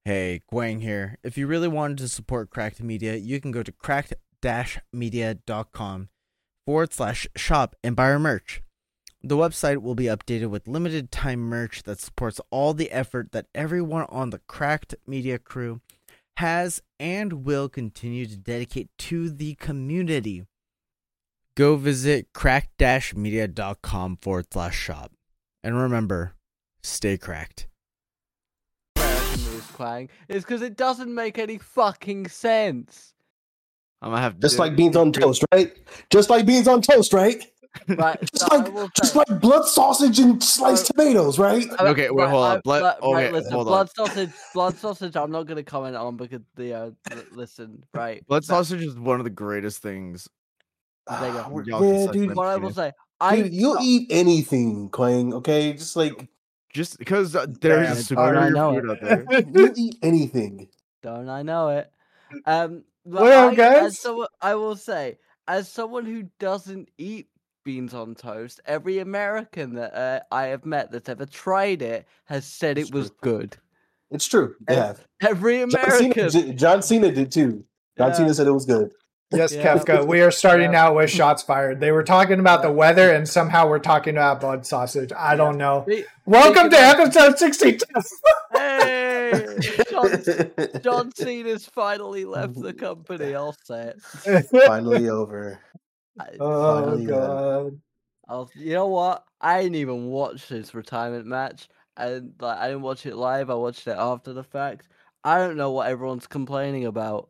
Hey, Guang here. If you really wanted to support Cracked Media, you can go to cracked-media.com/shop and buy our merch. The website will be updated with limited time merch that supports all the effort that everyone on the Cracked Media crew has and will continue to dedicate to the community. Go visit cracked-media.com/shop. And remember, stay cracked. Quang is because it doesn't make any fucking sense. I'm gonna have to just like beans on toast, right? Just like beans on toast, right? Right. Just like blood sausage and sliced tomatoes, right? Okay, wait, hold up. Listen, hold blood sausage. I'm not gonna comment on because listen, right? Blood sausage is one of the greatest things. Yeah, dude. What I will say, you'll eat anything, Quang. Okay, just because there's superior food out there. You eat anything. Don't I know it? Guys. I will say, as someone who doesn't eat beans on toast, every American that I have met that's ever tried it has said it was good. It's true. Yeah. Every American. John Cena did too. John Cena said it was good. Yes, Kefka. We are starting out with shots fired. They were talking about the weather, and somehow we're talking about blood sausage. I don't know. Welcome to episode 62. Hey, John Cena's finally left the company. I'll say it. Finally over. God. You know what? I didn't even watch his retirement match, and I didn't watch it live. I watched it after the fact. I don't know what everyone's complaining about.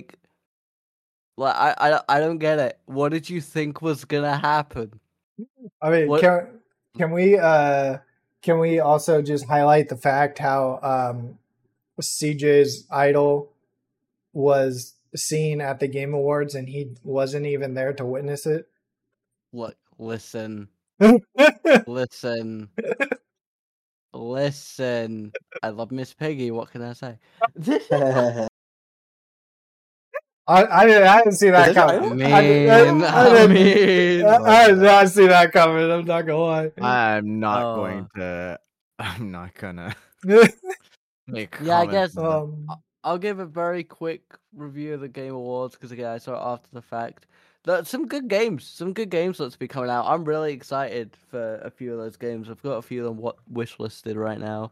I don't get it. What did you think was gonna happen? I mean, can we also just highlight the fact how CJ's idol was seen at the Game Awards and he wasn't even there to witness it? Look, listen. I love Miss Piggy. What can I say? I didn't see that coming. I did not see that coming. I'm not gonna lie. I'm not gonna make. Yeah, I guess I'll give a very quick review of the Game Awards because again I saw it after the fact. Some good games that's be coming out. I'm really excited for a few of those games. I've got a few of them wishlisted right now.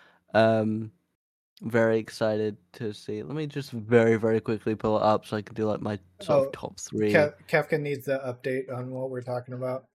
Very excited to see. Let me just very, very quickly pull it up so I can do my sort of top three. Kefka needs the update on what we're talking about.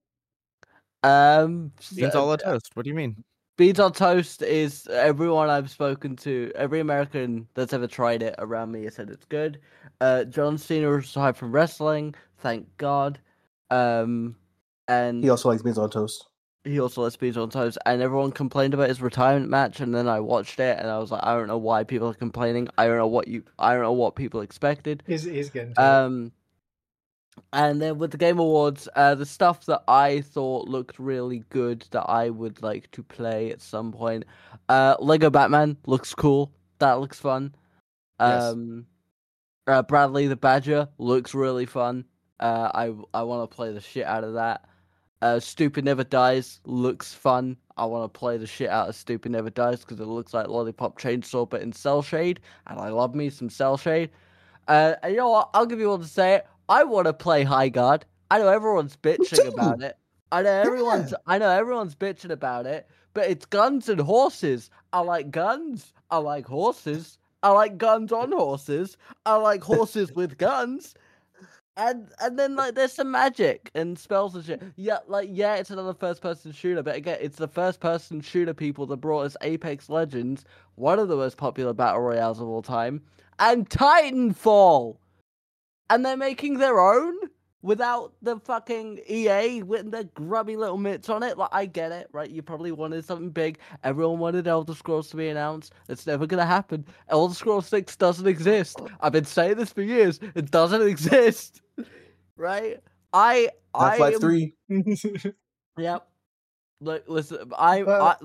Beans on toast. What do you mean? Beans on toast is everyone I've spoken to, every American that's ever tried it around me has said it's good. John Cena retired from wrestling, thank God. And he also likes beans on toast. He also likes beans on toast, and everyone complained about his retirement match, and then I watched it, and I was like, I don't know why people are complaining. I don't know what people expected. He's getting to and then with the Game Awards, the stuff that I thought looked really good that I would like to play at some point. Lego Batman looks cool. That looks fun. Yes. Bradley the Badger looks really fun. I want to play the shit out of that. Stupid Never Dies looks fun. I want to play the shit out of Stupid Never Dies because it looks like Lollipop Chainsaw but in Cell Shade, and I love me some Cell Shade. And you know what? I'll give you one to say it. I want to play High Guard. I know everyone's bitching about it. I know everyone's bitching about it, but it's guns and horses. I like guns. I like horses. I like guns on horses. I like horses with guns. And then there's some magic and spells and shit. Yeah, it's another first person shooter, but again, it's the first person shooter people that brought us Apex Legends, one of the most popular battle royales of all time, and Titanfall. And they're making their own without the fucking EA with their grubby little mitts on it. I get it, right? You probably wanted something big. Everyone wanted Elder Scrolls to be announced. It's never gonna happen. Elder Scrolls 6 doesn't exist. I've been saying this for years. It doesn't exist. Right? Half-Life 3. Yep. Look, listen, I'm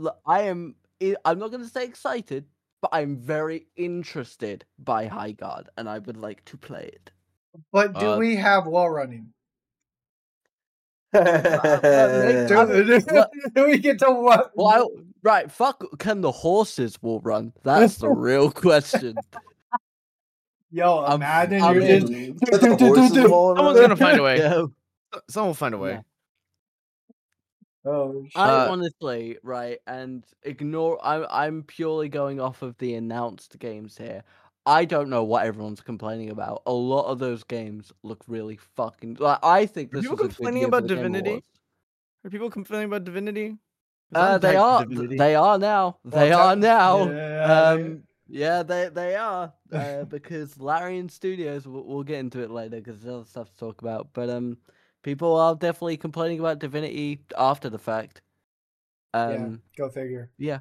not gonna say excited, but I'm very interested by High Guard, and I would like to play it. But do we have wall running? Do we get to what? Well, Right, fuck, can the horses will run? That's the real question. Yo, I'm- imagine I'm you're in. just Get the horses rolling Someone's around. gonna find a way. Yeah. Someone will find a way. Yeah. Oh shit. I honestly, right, and ignore. I'm purely going off of the announced games here. I don't know what everyone's complaining about. A lot of those games look really fucking. Like, I think Are this people was a good complaining year about for the Game Divinity? Awards. Are people complaining about Divinity? 'Cause I'm They back to are. Divinity. They are now. They Well, are now. yeah, Yeah, they are. Because Larian Studios. We'll get into it later because there's other stuff to talk about. But people are definitely complaining about Divinity after the fact. yeah, go figure. Yeah.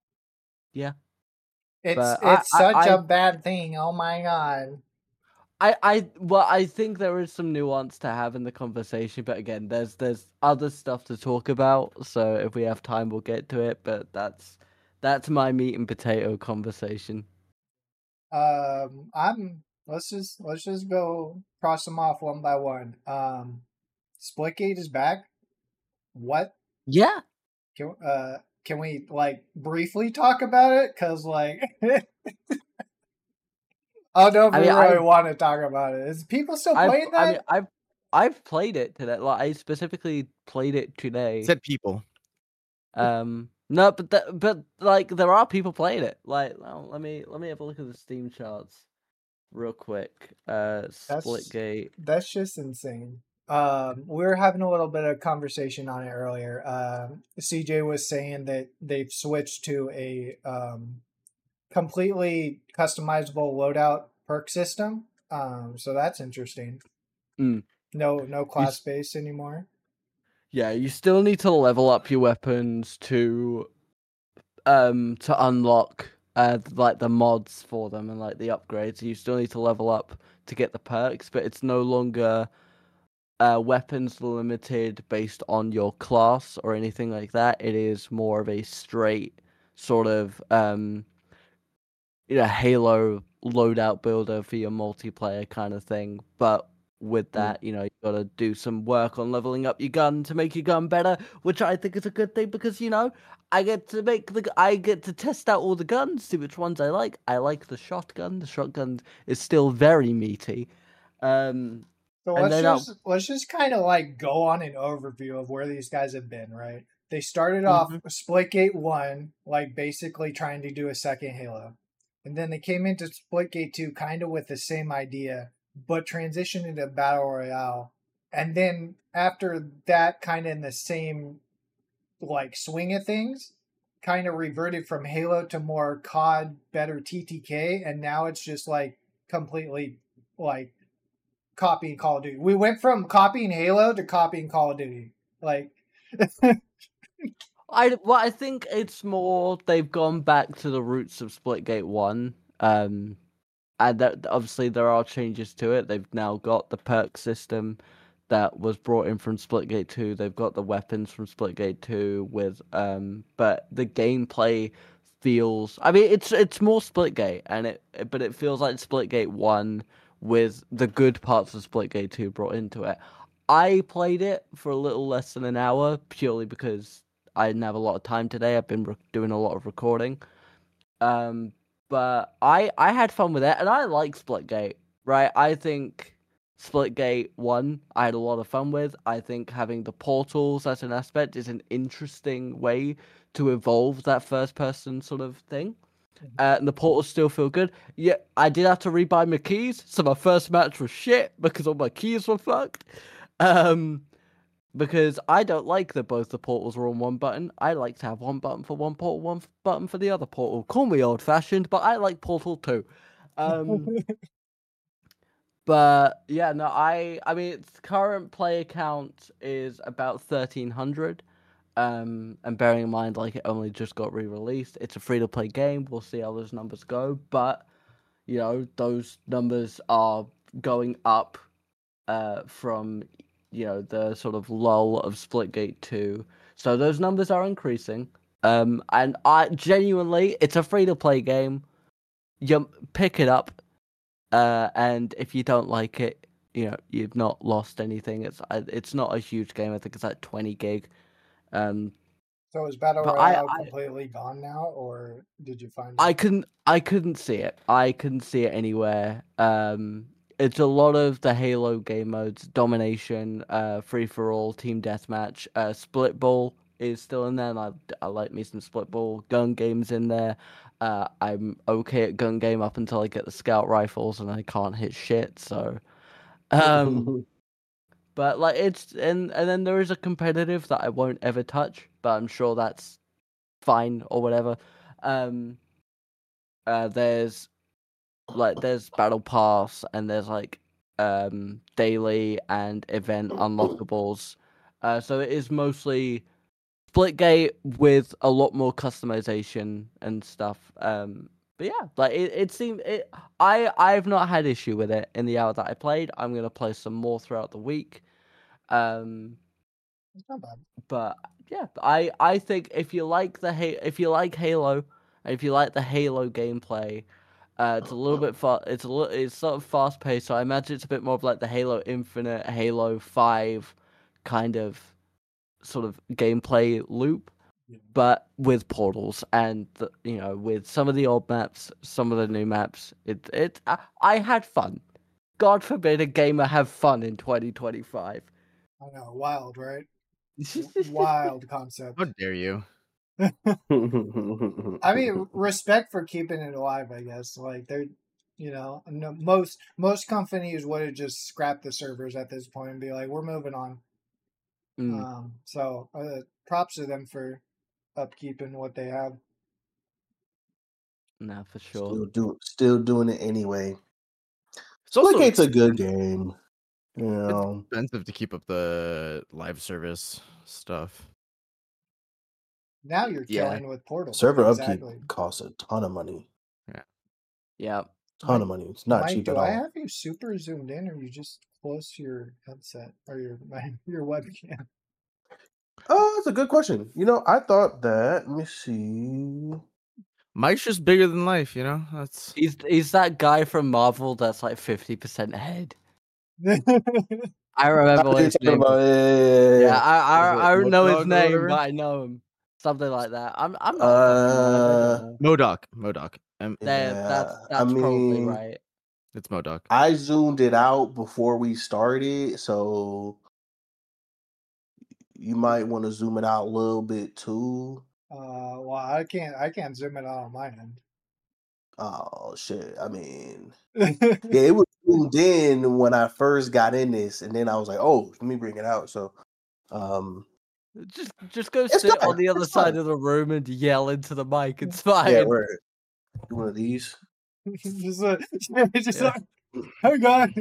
It's But it's such I a bad thing. Oh my god. I think there is some nuance to have in the conversation, but again, there's other stuff to talk about. So if we have time, we'll get to it. But that's my meat and potato conversation. Let's just go cross them off one by one. Splitgate is back. What? Yeah. Can we like briefly talk about it? Cause like I don't know if we really want to talk about it. Is people still playing that? I've played it today. Like I specifically played it today. Said people. No, but like there are people playing it. Like, well, let me have a look at the Steam charts real quick. Splitgate. That's just insane. We were having a little bit of conversation on it earlier. CJ was saying that they've switched to a completely customizable loadout perk system. So that's interesting. No class based anymore. Yeah, you still need to level up your weapons to unlock like the mods for them and like the upgrades. You still need to level up to get the perks, but it's no longer weapons limited based on your class or anything like that. It is more of a straight sort of Halo loadout builder for your multiplayer kind of thing. But with that, you gotta do some work on leveling up your gun to make your gun better, which I think is a good thing because I get to test out all the guns, see which ones I like. I like the shotgun. The shotgun is still very meaty. So let's just kind of like go on an overview of where these guys have been, right? They started off Splitgate 1, like basically trying to do a second Halo. And then they came into Splitgate 2 kind of with the same idea, but transitioned into Battle Royale. And then after that, kind of in the same like swing of things, kind of reverted from Halo to more COD, better TTK, and now it's just like completely like copying Call of Duty. We went from copying Halo to copying Call of Duty. Like I think it's more they've gone back to the roots of Splitgate 1. And that obviously there are changes to it. They've now got the perk system that was brought in from Splitgate 2. They've got the weapons from Splitgate 2 with but the gameplay feels, I mean, it's more Splitgate but it feels like Splitgate 1 with the good parts of Splitgate 2 brought into it. I played it for a little less than an hour purely because I didn't have a lot of time today. I've been doing a lot of recording. But I had fun with it, and I like Splitgate, right? I think Splitgate 1 I had a lot of fun with. I think having the portals as an aspect is an interesting way to evolve that first-person sort of thing. And the portals still feel good. Yeah, I did have to rebuy my keys, so my first match was shit because all my keys were fucked. Because I don't like that both the portals are on one button. I like to have one button for one portal, one button for the other portal. Call me old-fashioned, but I like Portal 2. But yeah, no, I mean, its current player count is about 1,300. And bearing in mind, like, it only just got re-released. It's a free-to-play game. We'll see how those numbers go. But, those numbers are going up from the sort of lull of Splitgate 2. So those numbers are increasing. And I genuinely, it's a free-to-play game. You pick it up, and if you don't like it, you've not lost anything. It's not a huge game. I think it's like 20 gig. So is Battle But Royale completely gone now, or did you find it? I couldn't see it. I couldn't see it anywhere. It's a lot of the Halo game modes: domination, free for all, team deathmatch, split ball is still in there, and I like me some split ball. Gun games in there. I'm okay at gun game up until I get the scout rifles, and I can't hit shit. So, but like it's and then there is a competitive that I won't ever touch, but I'm sure that's fine or whatever. There's battle pass and there's like daily and event unlockables. So it is mostly Splitgate with a lot more customization and stuff. But yeah, like it seemed it. I've not had issue with it in the hour that I played. I'm gonna play some more throughout the week. It's not bad. But yeah, I think if you like if you like Halo, and if you like the Halo gameplay, it's a little bit it's sort of fast paced. So I imagine it's a bit more of like the Halo Infinite, Halo 5 kind of sort of gameplay loop, but with portals and with some of the old maps, some of the new maps. I had fun. God forbid a gamer have fun in 2025. I know, wild, right? Wild concept. How dare you? I mean, respect for keeping it alive, I guess. Like they're, most companies would have just scrapped the servers at this point and be like, "We're moving on." So props to them for upkeeping what they have. No, for sure. Still doing it anyway. Splitgate's a good game. It's expensive to keep up the live service stuff. Now you're killing with Portal. Server upkeep costs a ton of money. Yeah. Ton of money. It's not cheap at all. Do I have you super zoomed in, or are you just close to your headset or your webcam? Oh, that's a good question. I thought that. Let me see. Mike's just bigger than life, That's he's that guy from Marvel that's like 50% ahead. I remember what his name. I don't know his name, but I know him. Something like that. I'm not. MODOK. That's probably right. It's MODOK. I zoomed it out before we started, so you might want to zoom it out a little bit too. Well, I can't zoom it out on my end. Oh shit! I mean, it was zoomed in when I first got in this, and then I was like, "Oh, let me bring it out." So, just go sit on the other side of the room and yell into the mic. It's fine. Yeah, we're one of these. Hey guys.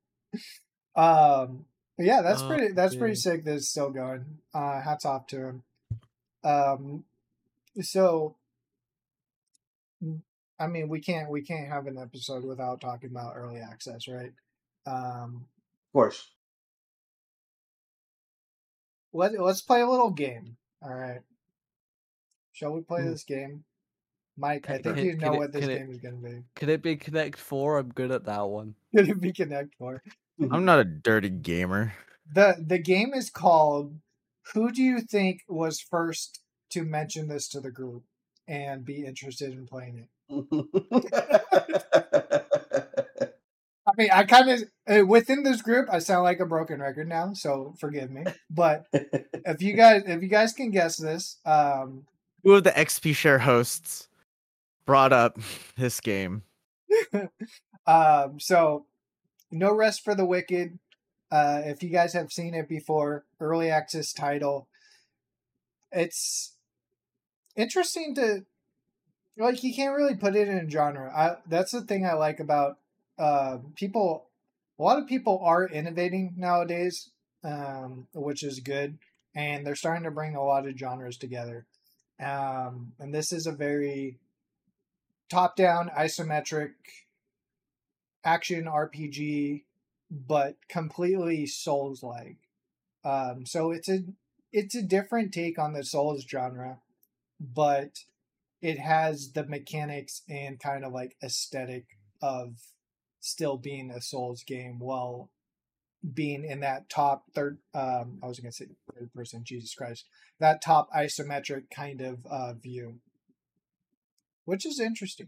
Yeah, that's pretty sick that it's still going. Hats off to him. So I mean, we can't have an episode without talking about early access, right? Of course. Let's play a little game. All right. Shall we play this game? Mike, I think you know what this game is going to be. Could it be Connect 4? I'm good at that one. Could it be Connect 4? I'm not a dirty gamer. The game is called Who Do You Think Was First to Mention This to the Group and Be Interested in Playing it? I mean, I kind of within this group, I sound like a broken record now, so forgive me. But if you guys can guess this, who of the XP Share hosts brought up this game? So No Rest for the Wicked. If you guys have seen it before, early access title. It's interesting to. Like, you can't really put it in a genre. That's the thing I like about people. A lot of people are innovating nowadays, which is good, and they're starting to bring a lot of genres together. And this is a very top-down, isometric action RPG, but completely Souls-like. So it's a different take on the Souls genre, but it has the mechanics and kind of like aesthetic of still being a Souls game while being in that top third. I was going to say third person. Jesus Christ, that top isometric kind of view, which is interesting.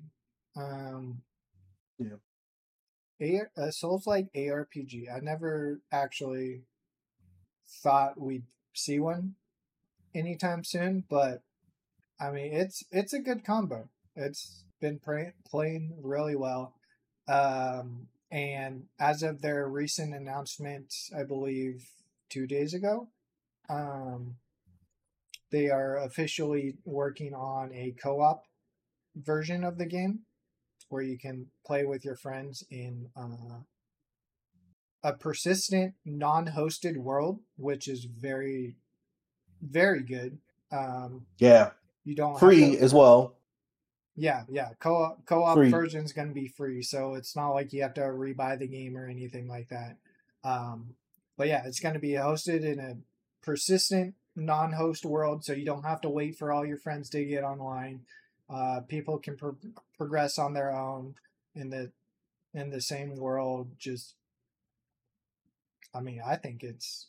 Souls-like ARPG. I never actually thought we'd see one anytime soon, but I mean, it's a good combo. It's been playing really well. And as of their recent announcement, I believe 2 days ago, they are officially working on a co-op version of the game where you can play with your friends in a persistent, non-hosted world, which is very, very good. You don't free as well. Yeah. Co-op version is going to be free, so it's not like you have to rebuy the game or anything like that. But yeah, it's going to be hosted in a persistent, non-host world, so you don't have to wait for all your friends to get online. People can progress on their own in the same world. Just, I mean, I think it's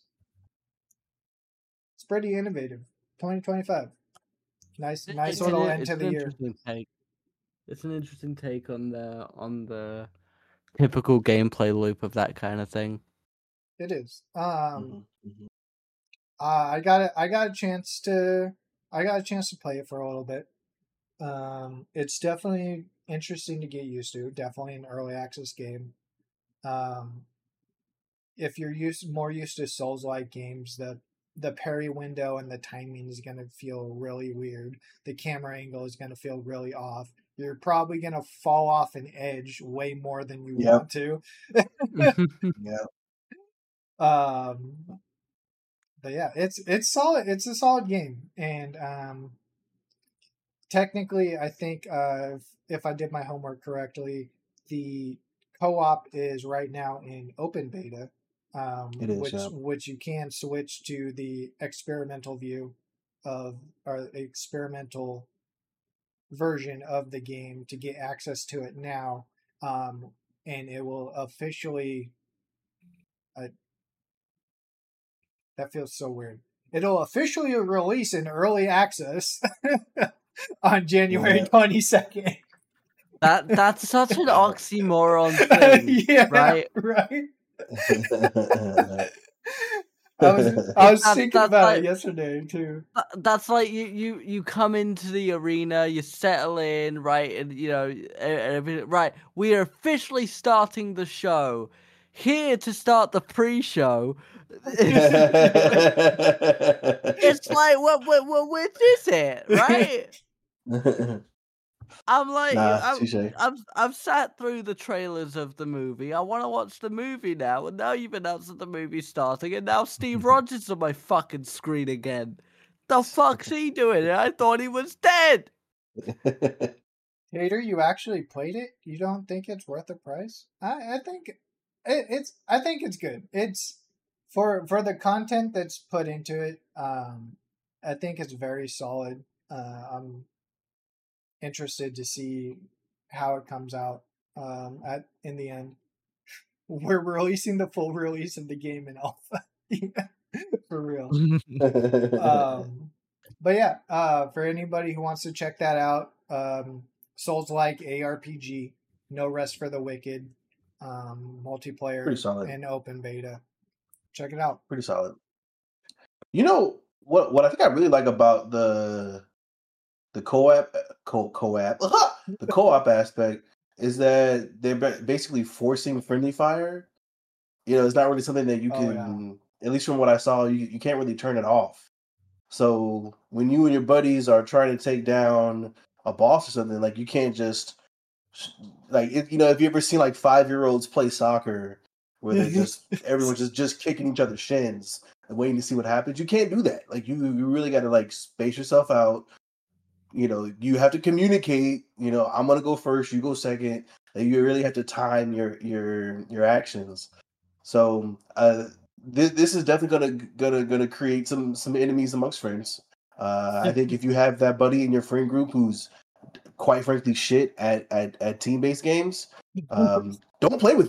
pretty innovative. 2025. Nice little end to the year. It's an interesting take on the typical gameplay loop of that kind of thing. It is. I got a chance to play it for a little bit. It's definitely interesting to get used to. Definitely an early access game. If you're more used to Souls-like games, the parry window and the timing is going to feel really weird. The camera angle is going to feel really off. You're probably going to fall off an edge way more than you want to. But yeah, it's solid. It's a solid game. And technically, I think if I did my homework correctly, the co-op is right now in open beta. Which you can switch to the experimental view or experimental version of the game to get access to it now, and it will officially. That feels so weird. It'll officially release in early access on January 22nd. That's such an oxymoron thing, right? Right. I was thinking about it yesterday too. That's like you come into the arena, you settle in, right, and you know everything. Right, we are officially starting the show. Here to start the pre-show. It's like which is it, right? I'm like, I've sat through the trailers of the movie. I want to watch the movie now, and now you've announced that the movie's starting, and now Steve Rogers on my fucking screen again. The fuck's he doing? I thought he was dead. Tater, you actually played it? You don't think it's worth the price? I think it's good. It's for the content that's put into it. I think it's very solid. I'm interested to see how it comes out in the end. We're releasing the full release of the game in alpha. For real. But yeah, for anybody who wants to check that out, Souls-like ARPG, No Rest for the Wicked, multiplayer, pretty solid, and open beta. Check it out. Pretty solid. You know what I think I really like about the co-op the co-op aspect is that they're basically forcing friendly fire. You know, it's not really something that you can, at least from what I saw, you can't really turn it off. So when you and your buddies are trying to take down a boss or something, like you can't just you know, if you ever seen like 5-year-olds play soccer where they're just everyone's just kicking each other's shins and waiting to see what happens, you can't do that. Like you really got to like space yourself out. You know, you have to communicate. You know, I'm gonna go first, you go second. And you really have to time your actions. So this is definitely gonna create some enemies amongst friends. I think if you have that buddy in your friend group who's quite frankly shit at team-based games, don't play with them.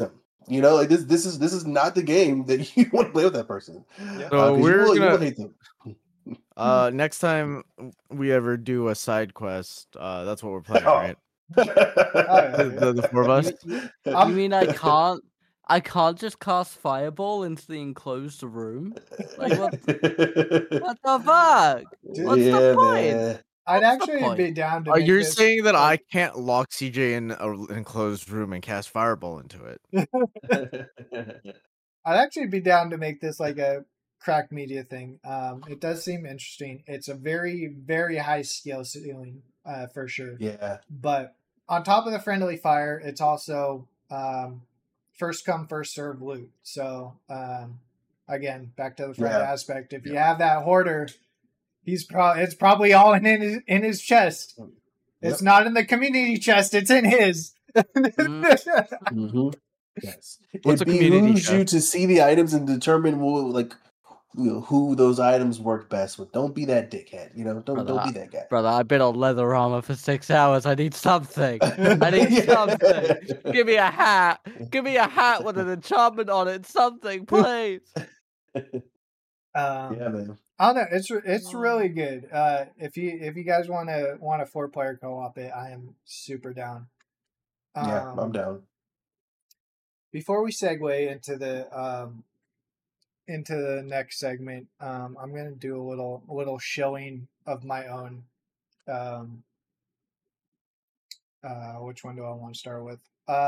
You know, like this is not the game that you want to play with that person. Yeah. So You we're will gonna hate them. next time we ever do a side quest, that's what we're playing, Oh. right? yeah. The four of us. You mean I can't just cast Fireball into the enclosed room? Like what the fuck? What's the point? Man. I'd What's the actually point? be down to Are make you this, saying that I like, can't lock CJ in an enclosed room and cast Fireball into it? I'd actually be down to make this like a cracked media thing. It does seem interesting. It's a very, very high skill ceiling, for sure. Yeah. But on top of the friendly fire, it's also first come, first serve loot. So again, back to the friend aspect. If you have that hoarder, it's probably all in his chest. It's not in the community chest. It's in his. Mm-hmm. Yes. What's it a community behooves chest? you to see the items and determine who those items work best with. Don't be that dickhead. You know, don't be that guy. Brother, I've been on leather armor for 6 hours. I need something. I need something. Give me a hat. Give me a hat with an enchantment on it. Something, please. Yeah, man. I don't know. It's really good. If you guys want a 4-player co-op it, I am super down. Yeah, I'm down. Before we segue into the next segment, I'm going to do a little showing of my own. Which one do I want to start with?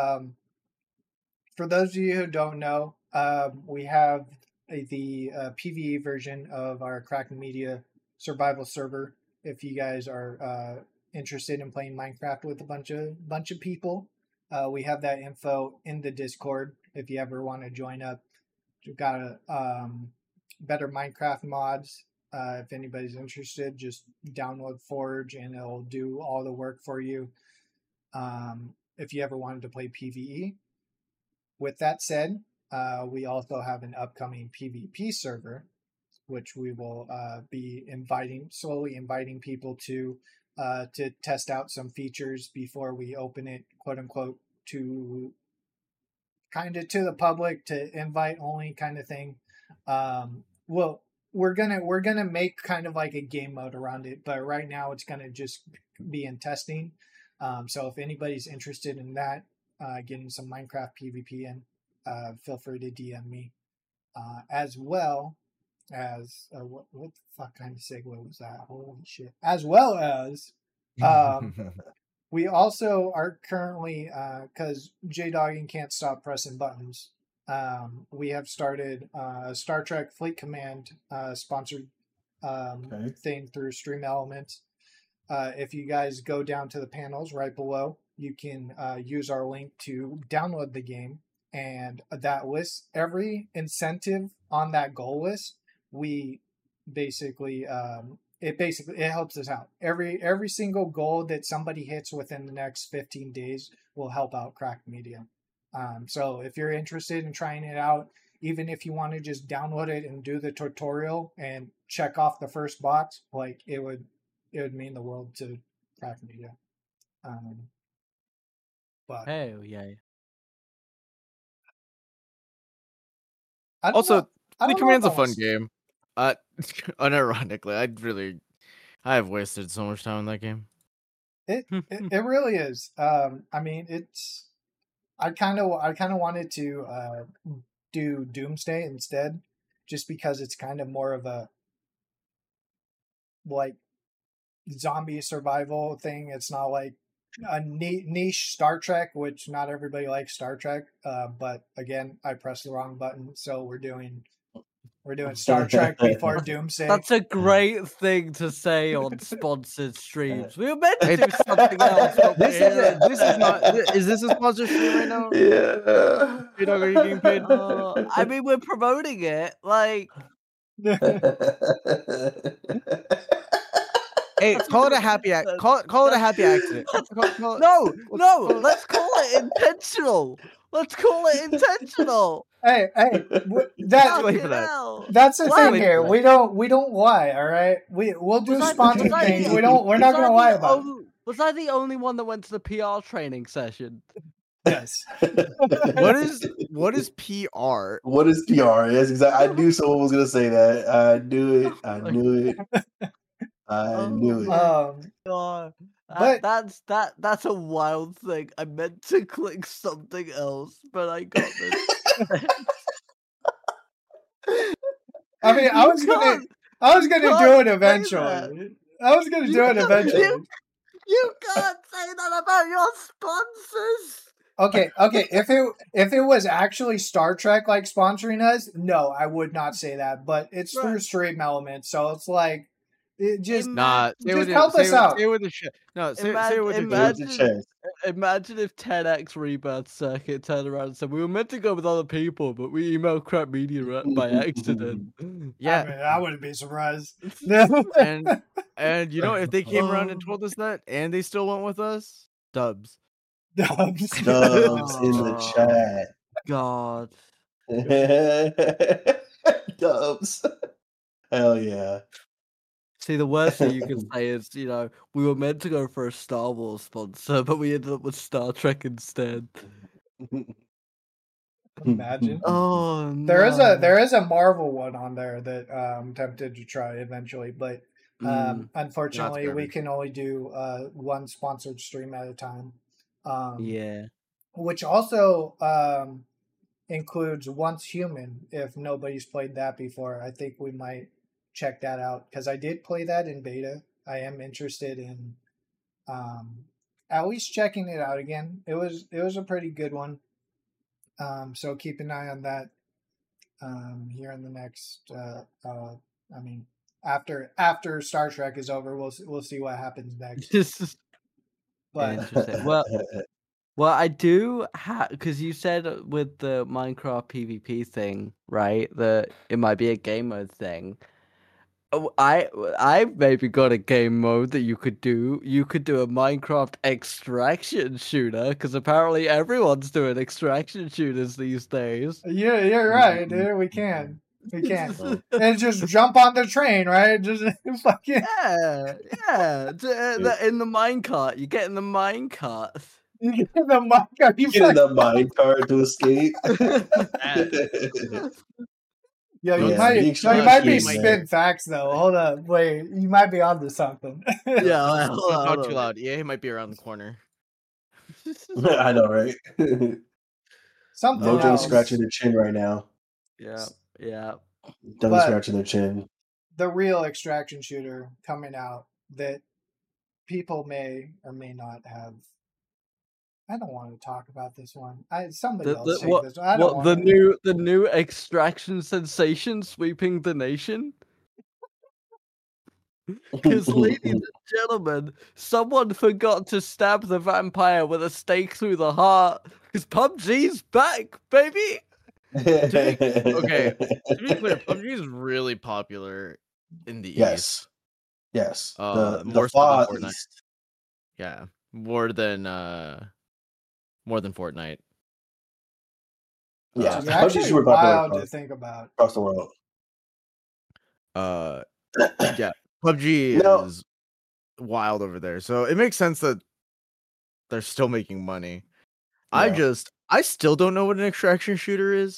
For those of you who don't know, we have the PvE version of our Kraken Media survival server. If you guys are interested in playing Minecraft with a bunch of people, we have that info in the Discord. If you ever want to join up, we've got better Minecraft mods. If anybody's interested, just download Forge and it'll do all the work for you. If you ever wanted to play PvE. With that said, we also have an upcoming PvP server, which we will be slowly inviting people to test out some features before we open it, quote unquote, to the public, to invite only kind of thing. Well, we're gonna make kind of like a game mode around it, but right now it's gonna just be in testing. So if anybody's interested in that, getting some Minecraft PvP in, feel free to DM me. As well as what the fuck kind of segue was that? Holy shit! As well as we also are currently, because J-Dogging can't stop pressing buttons, we have started a Star Trek Fleet Command sponsored thing through Stream Elements. If you guys go down to the panels right below, you can use our link to download the game, and that lists every incentive on that goal list. We basically it helps us out. Every single goal that somebody hits within the next 15 days will help out Crack Media. So if you're interested in trying it out, even if you want to just download it and do the tutorial and check off the first box, like it would mean the world to Crack Media. But hell yeah. Also, Fleet Command's a fun game. Unironically, I have wasted so much time in that game. It really is. I mean, I kind of wanted to do Doomsday instead, just because it's kind of more of a like zombie survival thing. It's not like a niche Star Trek, which not everybody likes Star Trek. But again, I pressed the wrong button, so we're doing Star Trek before Doomsday. That's a great thing to say on sponsored streams. We were meant to do something else. This is not. Is this a sponsored stream right now? Yeah. J-Dog, are you getting paid? I mean, we're promoting it. Like, hey, call it a happy call it a happy accident. No, let's call it intentional. Let's call it intentional. Hey, that's the thing here. We don't lie, all right? We'll do sponsored things. We're not gonna lie about it. Was I the only one that went to the PR training session? Yes. What is PR? What is PR? Yes, exactly. I knew someone was gonna say that. I knew it. I knew it. I knew it. God. But That's a wild thing. I meant to click something else, but I got this. I mean, I was gonna do it eventually. I was gonna do it eventually. You can't say that about your sponsors. Okay. If it was actually Star Trek like sponsoring us, no, I would not say that. But it's through Stream Elements, so it's like it just help us out. Say with the shit. No, say with imagine, the chest. Imagine if 10X Rebirth Circuit turned around and said, we were meant to go with other people, but we emailed Crap Media by accident. Yeah. I mean, I wouldn't be surprised. and you know, if they came around and told us that and they still went with us, dubs. Dubs in the chat. God. Dubs. Hell yeah. See, the worst thing you can say is, you know, we were meant to go for a Star Wars sponsor, but we ended up with Star Trek instead. Imagine. Oh, there is a Marvel one on there that I'm tempted to try eventually, but unfortunately we can only do one sponsored stream at a time. Yeah. Which also includes Once Human. If nobody's played that before, I think we might check that out because I did play that in beta. I am interested in at least checking it out again. It was a pretty good one. So keep an eye on that here in the next I mean after Star Trek is over, we'll see what happens next. But interesting. Well, I do have, because you said with the Minecraft PvP thing, right, that it might be a game mode thing. I maybe got a game mode that you could do. You could do a Minecraft extraction shooter, because apparently everyone's doing extraction shooters these days. Yeah, you're right, dude. We can. And just jump on the train, right? Just fucking yeah. In the minecart, you get in the minecart. You get in the minecart. You get in the minecart to escape. Yeah, you might be spitting facts though. Hold up, wait, you might be onto something. Yeah, don't talk too loud. Yeah, he might be around the corner. I know, right? Something Mojo's scratching their chin right now. Yeah. Done scratching their chin. The real extraction shooter coming out that people may or may not have. I don't want to talk about this one. Somebody else take this one. The new extraction sensation sweeping the nation? Because, ladies and gentlemen, someone forgot to stab the vampire with a stake through the heart. Because PUBG's back, baby! Okay, to be clear, PUBG is really popular in the East. Yes. More so than Fortnite. Yeah, more than Fortnite. Yeah, it's actually wild to think about across the world. Yeah, PUBG is wild over there, so it makes sense that they're still making money. Yeah. I still don't know what an extraction shooter is.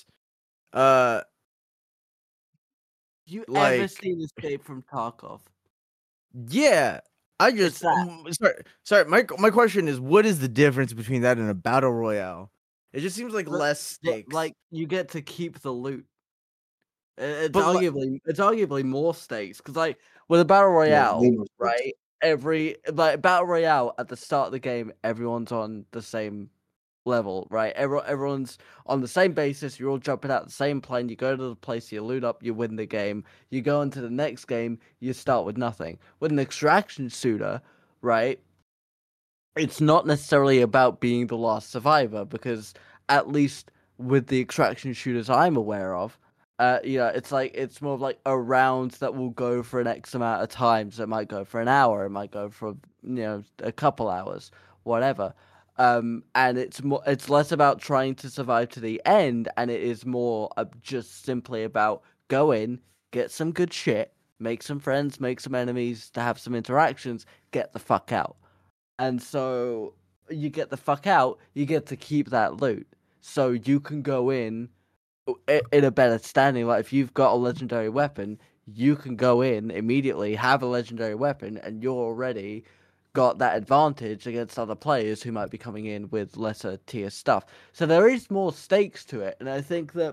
You ever seen Escape from Tarkov? Yeah. Sorry. My question is, what is the difference between that and a battle royale? It just seems like less stakes. Like you get to keep the loot. It's arguably more stakes because, like, with a battle royale, right? Battle royale at the start of the game, everyone's on the same level, right? Everyone's on the same basis. You're all jumping out the same plane. You go to the place, you loot up, you win the game. You go into the next game, you start with nothing. With an extraction shooter, right? It's not necessarily about being the last survivor, because at least with the extraction shooters I'm aware of, it's more of like a round that will go for an X amount of time. So it might go for an hour, it might go for a couple hours, whatever. And it's less about trying to survive to the end, and it is more just simply about go in, get some good shit, make some friends, make some enemies, to have some interactions, get the fuck out. And so you get the fuck out, you get to keep that loot. So you can go in a better standing. Like if you've got a legendary weapon, you can go in immediately, have a legendary weapon, and you're already got that advantage against other players who might be coming in with lesser tier stuff. So there is more stakes to it, and I think that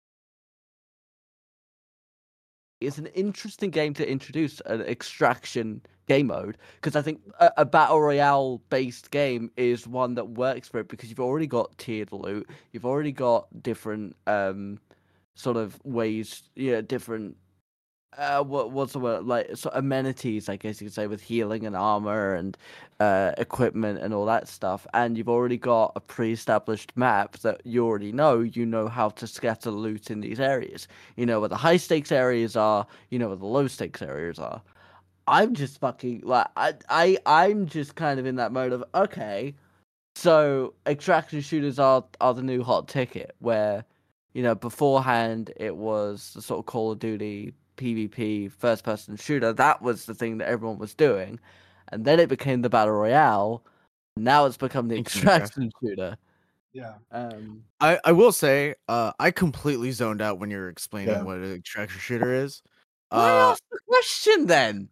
it's an interesting game to introduce an extraction game mode, because I think a battle royale based game is one that works for it because you've already got tiered loot, you've already got different sort of ways, different what's the word, like sort of amenities, I guess you could say, with healing and armor and equipment and all that stuff, and you've already got a pre-established map that you already know. You know how to scatter loot in these areas. You know where the high stakes areas are. You know where the low stakes areas are. I'm just fucking like I'm just kind of in that mode of, okay, so extraction shooters are the new hot ticket, where beforehand it was the sort of Call of Duty PvP first person shooter. That was the thing that everyone was doing, and then it became the battle royale. Now it's become the extraction shooter. Yeah. I will say, I completely zoned out when you're explaining what an extraction shooter is. Why ask the question then?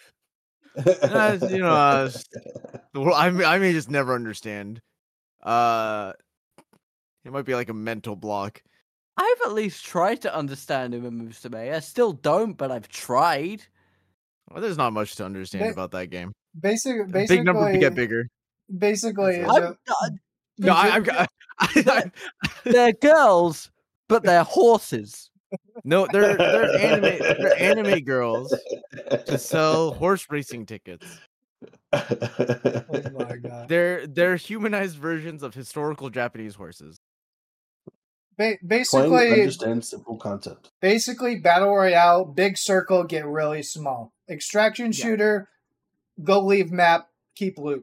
I may just never understand. It might be like a mental block. I've at least tried to understand Uma Musume. I still don't, but I've tried. Well, there's not much to understand about that game. Basically, big numbers get bigger. Basically, they're girls, but they're horses. No, they're anime girls to sell horse racing tickets. Oh my god! They're humanized versions of historical Japanese horses. Basically, understand simple concept. Basically, battle royale, big circle, get really small. Extraction shooter, go leave map, keep loot.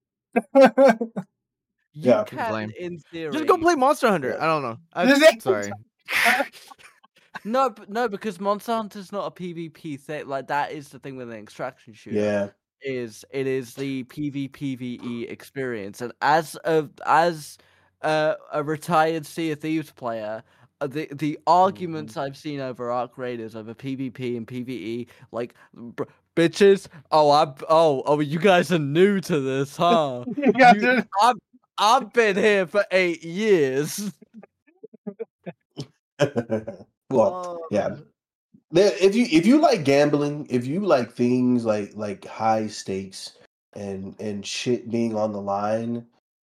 You can, in theory, just go play Monster Hunter. I don't know. I'm sorry. No, because Monster Hunter's not a PvP thing. Like, that is the thing with an extraction shooter. Yeah. It is the PvPvE experience, and as a retired Sea of Thieves player, the arguments I've seen over Arc Raiders, over PvP and PvE, like, bitches, you guys are new to this, huh? I've been here for 8 years. Well, yeah. If you like gambling, if you like things like high stakes and shit being on the line,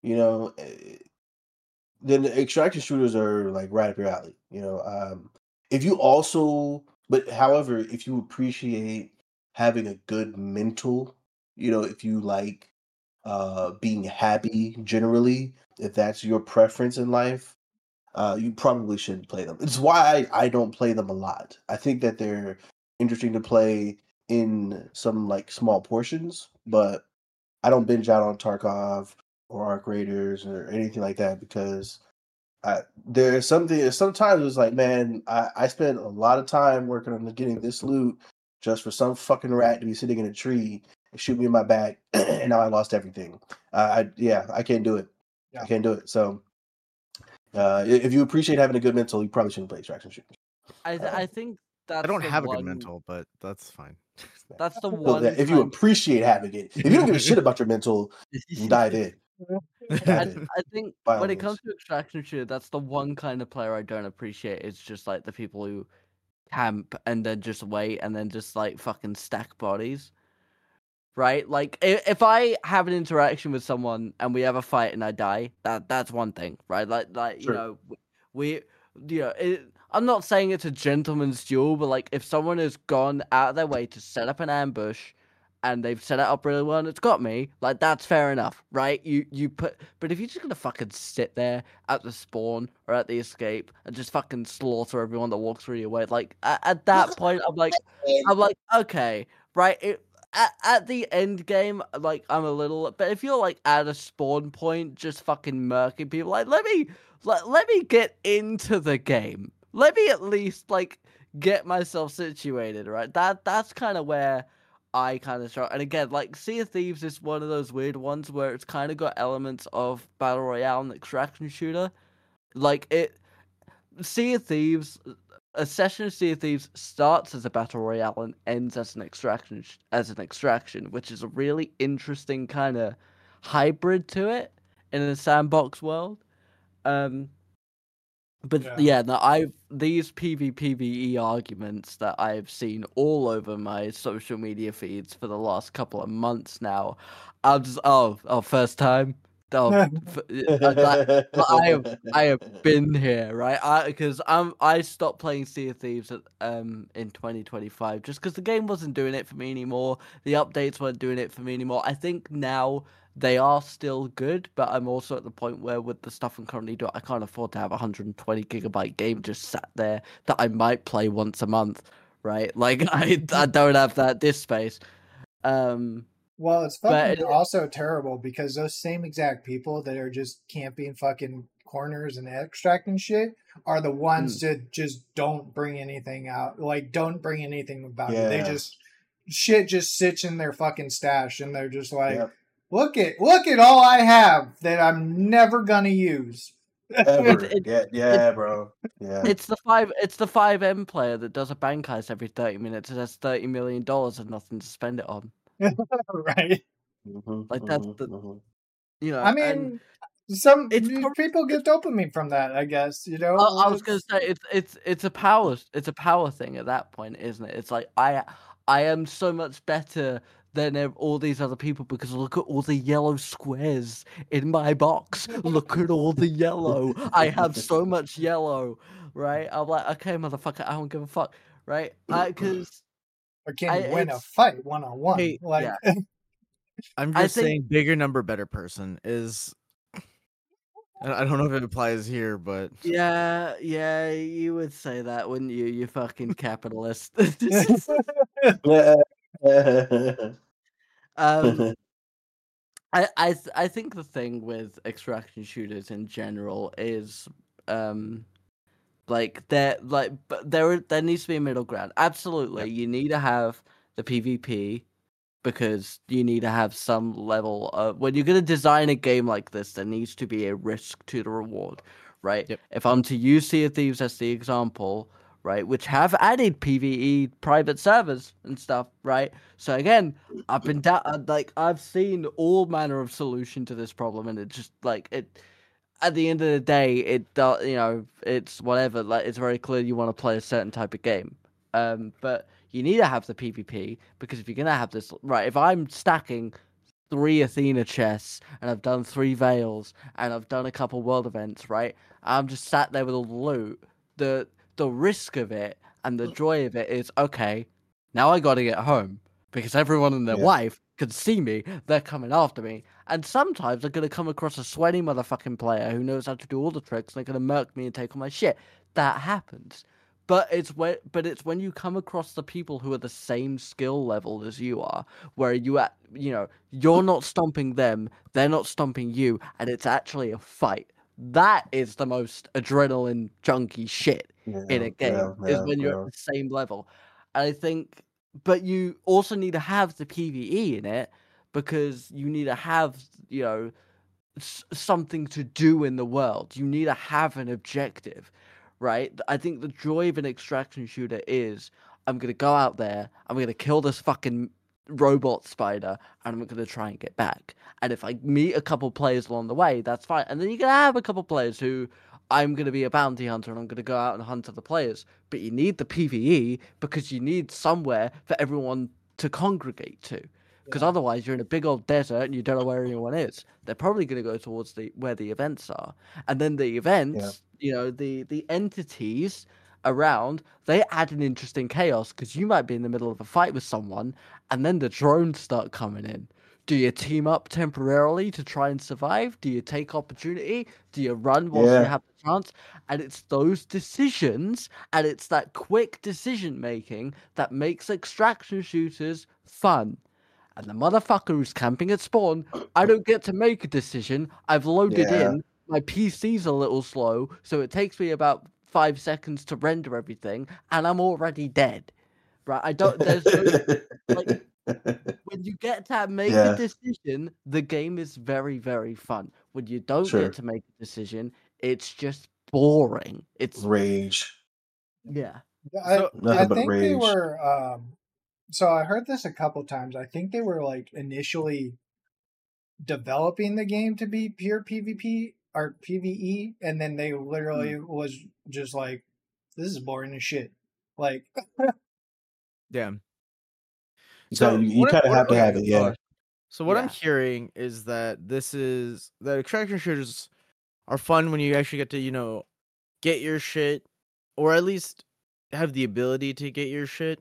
then the extraction shooters are like right up your alley. If you also, however, if you appreciate having a good mental, if you like being happy generally, if that's your preference in life, you probably shouldn't play them. It's why I don't play them a lot. I think that they're interesting to play in some like small portions, but I don't binge out on Tarkov or Arc Raiders or anything like that, because there's something. Sometimes it's like, man, I spent a lot of time working on getting this loot just for some fucking rat to be sitting in a tree and shoot me in my back, and now I lost everything. I can't do it. Yeah. I can't do it. So. If you appreciate having a good mental, you probably shouldn't play extraction shooters. I think that's I don't have a good mental, but that's fine. That's the one. If you appreciate having it, if you don't give a shit about your mental, dive in. I think when it comes to extraction shooter, that's the one kind of player I don't appreciate. It's just like the people who camp and then just wait and then just like fucking stack bodies. Right? Like, if I have an interaction with someone and we have a fight and I die, that's one thing, right? Like sure. I'm not saying it's a gentleman's duel, but like, if someone has gone out of their way to set up an ambush and they've set it up really well and it's got me, like, that's fair enough, right? But if you're just gonna fucking sit there at the spawn or at the escape and just fucking slaughter everyone that walks through your way, like, at that point, I'm like, okay, right? At the end game, like, I'm a little, but if you're like at a spawn point, just fucking murking people, like, let me get into the game. Let me at least like get myself situated, right? That's kind of where I kind of struggle. And again, like Sea of Thieves is one of those weird ones where it's kind of got elements of battle royale and extraction shooter. Like Sea of Thieves, a session of Sea of Thieves starts as a battle royale and ends as an extraction, which is a really interesting kind of hybrid to it in a sandbox world. But yeah, no, these PvPvE arguments that I've seen all over my social media feeds for the last couple of months now, I'm just first time. I have been here, right? Because I stopped playing Sea of Thieves in 2025 just because the game wasn't doing it for me anymore. The updates weren't doing it for me anymore. I think now they are still good, but I'm also at the point where with the stuff I'm currently doing, I can't afford to have a 120 gigabyte game just sat there that I might play once a month, right? Like I don't have that disk space. Well, it's fucking also terrible because those same exact people that are just camping fucking corners and extracting shit are the ones that just don't bring anything out. Like, don't bring anything about it. They just shit just sits in their fucking stash, and they're just like, look at all I have that I'm never gonna use. Ever. Bro. Yeah. It's the 5M player that does a bank heist every 30 minutes and has $30 million and nothing to spend it on. Right. Like that's the you know. I mean, some people get dopamine from that, I guess. You know. I was gonna say it's a power thing at that point, isn't it? It's like I am so much better than all these other people because look at all the yellow squares in my box. Look at all the yellow. I have so much yellow, right? I'm like, okay, motherfucker, I don't give a fuck, right? Because or can you win a fight one-on-one? Hey, like, I'm just saying, bigger number, better person is. I don't know if it applies here, but yeah, you would say that, wouldn't you? You fucking capitalist. I think the thing with extraction shooters in general is like there needs to be a middle ground. Absolutely, you need to have the PvP because you need to have some level of when you're going to design a game like this, there needs to be a risk to the reward, right? Yep. If I'm to use Sea of Thieves as the example, right, which have added PvE private servers and stuff, right? So again, I've seen all manner of solution to this problem, and it just like it. At the end of the day, it's whatever. Like it's very clear you want to play a certain type of game, but you need to have the PvP because if you're gonna have this, right? If I'm stacking 3 Athena chests and I've done 3 Veils and I've done a couple world events, right? I'm just sat there with all the loot. The risk of it and the joy of it is okay. Now I got to get home because everyone and their wife can see me. They're coming after me, and sometimes they're gonna come across a sweaty motherfucking player who knows how to do all the tricks. And they're gonna murk me and take all my shit. That happens. But it's when you come across the people who are the same skill level as you are, where you're not stomping them, they're not stomping you, and it's actually a fight. That is the most adrenaline junkie shit in a game. Is when you're at the same level. And I think, but you also need to have the PvE in it because you need to have something to do in the world. You need to have an objective. Right? I think the joy of an extraction shooter is I'm going to go out there, I'm going to kill this fucking robot spider, and I'm going to try and get back. And if I meet a couple players along the way, that's fine. And then you're going to have a couple players who I'm going to be a bounty hunter and I'm going to go out and hunt other players. But you need the PvE because you need somewhere for everyone to congregate to. Because otherwise you're in a big old desert and you don't know where anyone is. They're probably going to go towards where the events are. And then the events, the entities around, they add an interesting chaos because you might be in the middle of a fight with someone and then the drones start coming in. Do you team up temporarily to try and survive? Do you take opportunity? Do you run whilst you have the chance? And it's those decisions and it's that quick decision making that makes extraction shooters fun. And the motherfucker who's camping at spawn, I don't get to make a decision. I've loaded in. My PC's a little slow, so it takes me about 5 seconds to render everything, and I'm already dead. Right? I don't. There's no, When you get to make Yeah. a decision, the game is very, very fun. When you don't Sure. get to make a decision, it's just boring. It's Rage. yeah. So Nothing I but think they rage. were. So I heard this a couple times. I think they were like initially developing the game to be pure PvP or PvE, and then they literally was just like, "This is boring as shit." Like, yeah. So you kind of have to have it, yeah. So what I'm Yeah. hearing is that that extraction shooters are fun when you actually get to, get your shit, or at least have the ability to get your shit.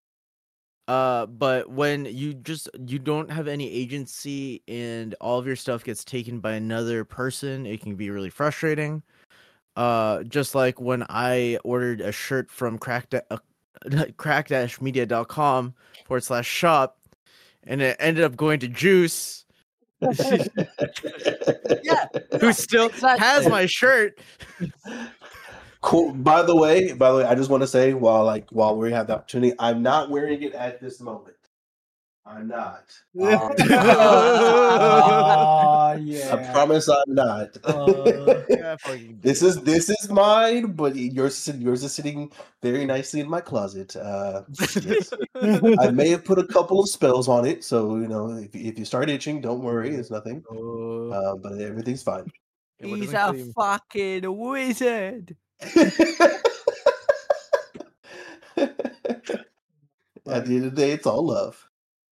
But when you don't have any agency and all of your stuff gets taken by another person, it can be really frustrating. Just like when I ordered a shirt from crack-media.com/shop, and it ended up going to Juice, Yeah. who still has my shirt. Cool. By the way, I just want to say while we have the opportunity, I'm not wearing it at this moment. I'm not. yeah. I promise I'm not. This is mine, but yours is sitting very nicely in my closet. Yes. I may have put a couple of spells on it, so if you start itching, don't worry, it's nothing. But everything's fine. He's a fucking wizard. At the end of the day, it's all love.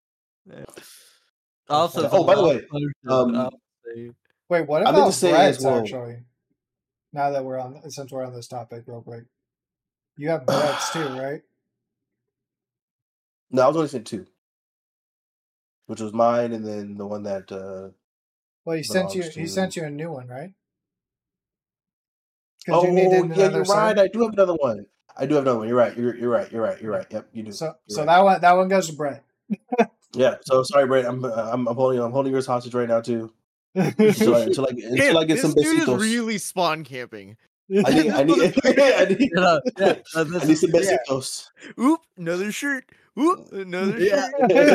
Also, by the way, wait, what I meant to about say Brett's as well- actually? Now that since we're on this topic, real quick, you have Brett's too, right? No, I was only saying 2, which was mine, and then the one that. Well, he sent you a new one, right? 'Cause Oh, you needed yeah, another you're sword. right. I do have another one. You're right. You're right. Yep, you do. So You're that one goes to Brett. Yeah. So sorry, Brett. I'm holding yours hostage right now too. Until I get some This dude is besitos. really spawn camping. I need some besitos. Oop, another shirt. Oop, another shirt.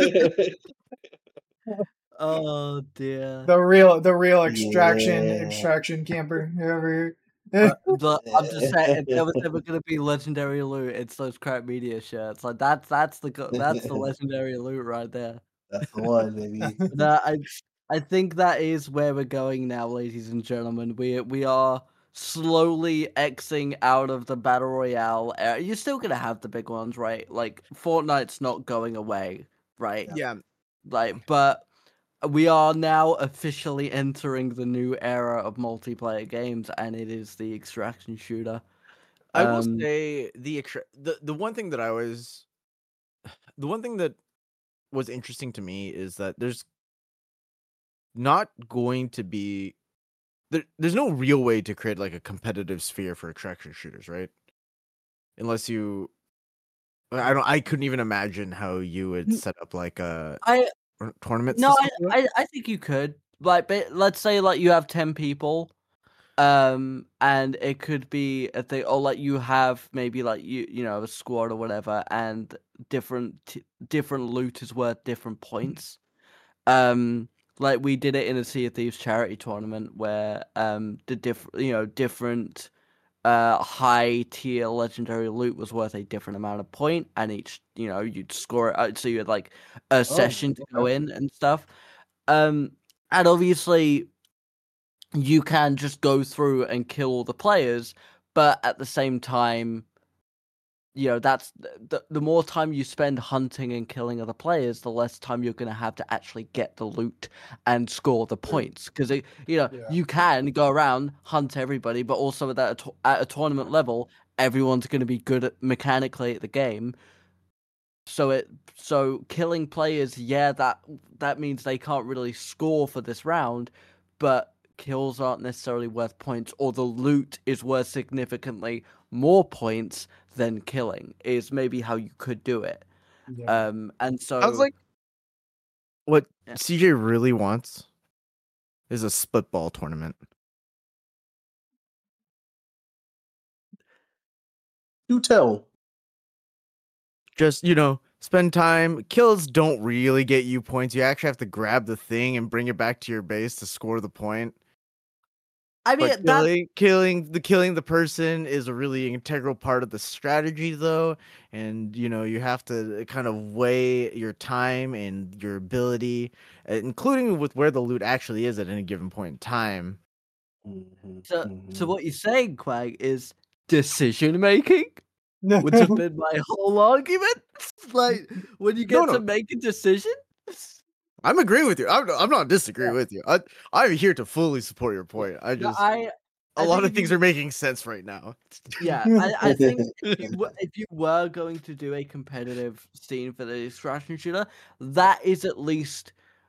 Oh dear. The real extraction camper over here. I'm just saying, if there was ever gonna be legendary loot, it's those Crap Media shirts. Like that's the legendary loot right there. That's the one, baby. No, I think that is where we're going now, ladies and gentlemen. We are slowly Xing out of the battle royale era. You're still gonna have the big ones, right? Like Fortnite's not going away, right? Yeah. Like, but we are now officially entering the new era of multiplayer games, and it is the extraction shooter. I will say the one thing that was interesting to me is that there's not going to be there's no real way to create like a competitive sphere for extraction shooters, right? Unless you I couldn't even imagine how you would set up like a tournament No, system. I think you could. Like, let's say like you have 10 people, and it could be a thing, or like you have maybe like you know a squad or whatever, and different loot is worth different points. Like we did it in a Sea of Thieves charity tournament where the different high tier legendary loot was worth a different amount of point, and each you'd score it out, so you had like a session to go in and stuff. And obviously you can just go through and kill all the players, but at the same time, that's the more time you spend hunting and killing other players, the less time you're going to have to actually get the loot and score the points. Because you can go around, hunt everybody, but also at a tournament level, everyone's going to be good mechanically at the game. So killing players, that means they can't really score for this round, but kills aren't necessarily worth points, or the loot is worth significantly more points than killing, is maybe how you could do it. Yeah. And so I was like, what CJ really wants is a spitball tournament. Do tell. Just spend time. Kills don't really get you points. You actually have to grab the thing and bring it back to your base to score the point. I mean, But killing the person is a really integral part of the strategy, though, and you have to kind of weigh your time and your ability, including with where the loot actually is at any given point in time. So what you're saying, Quag, is decision making, which has been my whole argument. Like when you get to make a decision. I'm agreeing with you. I'm not disagreeing with you. I'm here to fully support your point. A lot of things are making sense right now. Yeah, I think if you were going to do a competitive scene for the extraction shooter, that is at least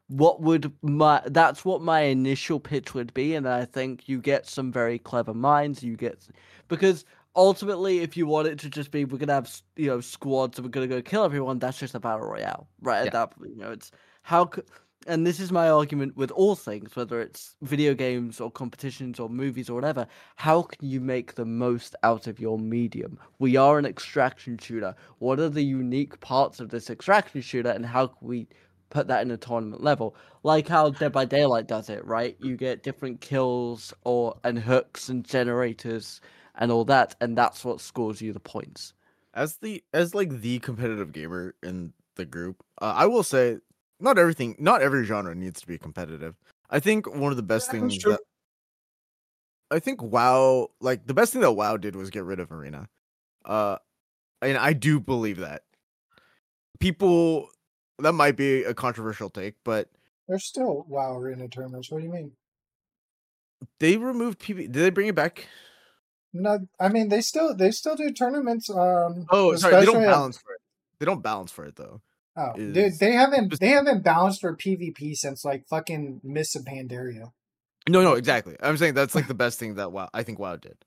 that's what my initial pitch would be, and I think you get some very clever minds. Because ultimately, if you want it to just be, we're gonna have squads and we're gonna go kill everyone, that's just a battle royale, right? At that point, it's how. And this is my argument with all things, whether it's video games or competitions or movies or whatever. How can you make the most out of your medium? We are an extraction shooter. What are the unique parts of this extraction shooter, and how can we put that in a tournament level? Like how Dead by Daylight does it, right? You get different kills and hooks and generators and all that, and that's what scores you the points. As the competitive gamer in the group, I will say not every genre needs to be competitive. I think one of the best things I think WoW, the best thing that WoW did was get rid of Arena. And I do believe that. People, that might be a controversial take, but there's still WoW Arena tournaments. What do you mean? They removed PvP. Did they bring it back? No, I mean they still do tournaments. Sorry, they don't balance for it. They don't balance for it though. Oh, dude, they haven't balanced for PvP since fucking Mists of Pandaria. No, exactly. I'm saying that's the best thing that WoW did.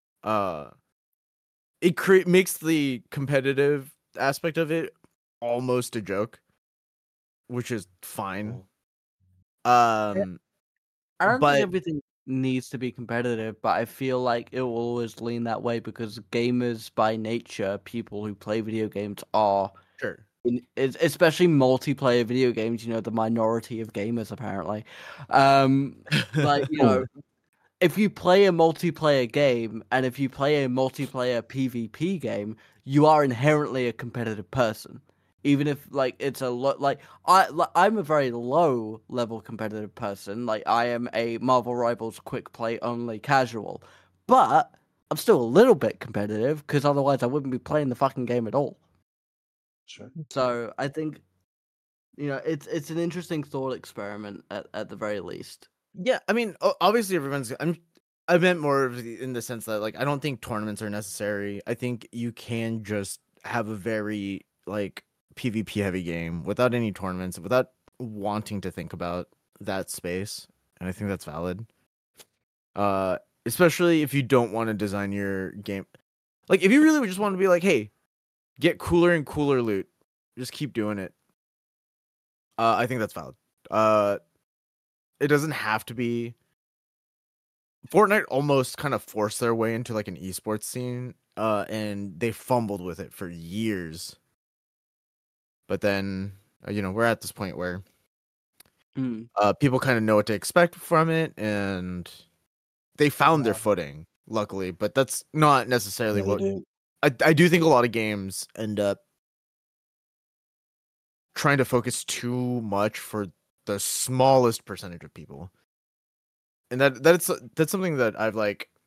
It makes the competitive aspect of it almost a joke, which is fine. I don't think everything needs to be competitive, but I feel like it will always lean that way because gamers by nature, people who play video games are sure. Especially multiplayer video games, the minority of gamers apparently. If you play a multiplayer game and if you play a multiplayer PvP game, you are inherently a competitive person. Even if it's a I'm a very low level competitive person. I am a Marvel Rivals quick play only casual, but I'm still a little bit competitive because otherwise I wouldn't be playing the fucking game at all. Sure. So I think, it's an interesting thought experiment at the very least. Yeah, I mean, obviously I meant more in the sense that I don't think tournaments are necessary. I think you can just have a very PvP heavy game without any tournaments, without wanting to think about that space, and I think that's valid. Especially if you don't want to design your game, if you really just want to be hey, get cooler and cooler loot, just keep doing it. I think that's valid. It doesn't have to be. Fortnite almost kind of forced their way into an esports scene, and they fumbled with it for years. But then, we're at this point where people kind of know what to expect from it, and they found their footing, luckily. But that's not necessarily what I do think a lot of games end up trying to focus too much for the smallest percentage of people. And that's something that I've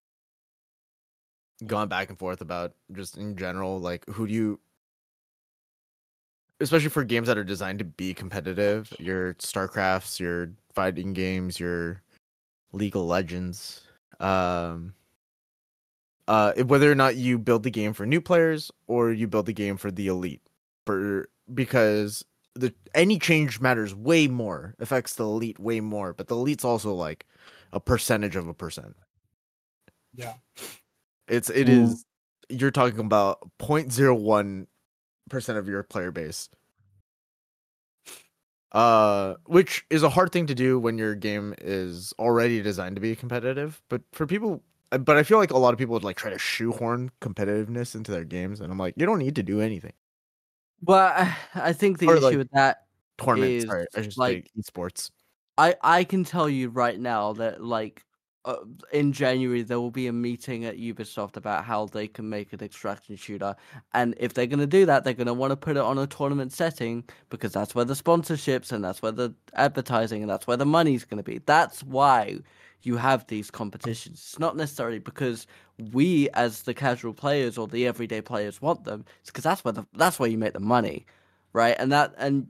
gone back and forth about just in general. Who do you, especially for games that are designed to be competitive, your StarCrafts, your fighting games, your League of Legends, whether or not you build the game for new players or you build the game for the elite, because any change matters way more, affects the elite way more, but the elite's also a percentage of a percent. Yeah. It is, you're talking about 0.01% of your player base. Which is a hard thing to do when your game is already designed to be competitive, but I feel like a lot of people would try to shoehorn competitiveness into their games, and I'm you don't need to do anything. Well, I think the Or, issue like, with that tournament. is Sorry, I should say like esports. I can tell you right now that like in January there will be a meeting at Ubisoft about how they can make an extraction shooter, and if they're going to do that, they're going to want to put it on a tournament setting because that's where the sponsorships and that's where the advertising and that's where the money's going to be. That's why you have these competitions. It's not necessarily because we as the casual players or the everyday players want them. It's because that's where you make the money, right? And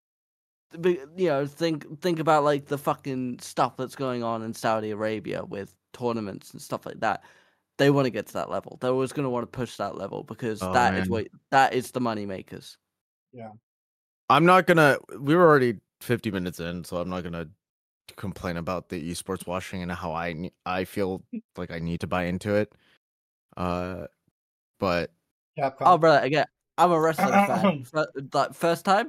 think about like the fucking stuff that's going on in Saudi Arabia with tournaments and stuff like that. They want to get to that level. They're always going to want to push that level because that is the money makers. Yeah. I'm not gonna. We were already 50 minutes in, so I'm not gonna complain about the esports washing and how I feel like I need to buy into it. But Capcom. Oh, brother, again, I'm a wrestling fan. First time.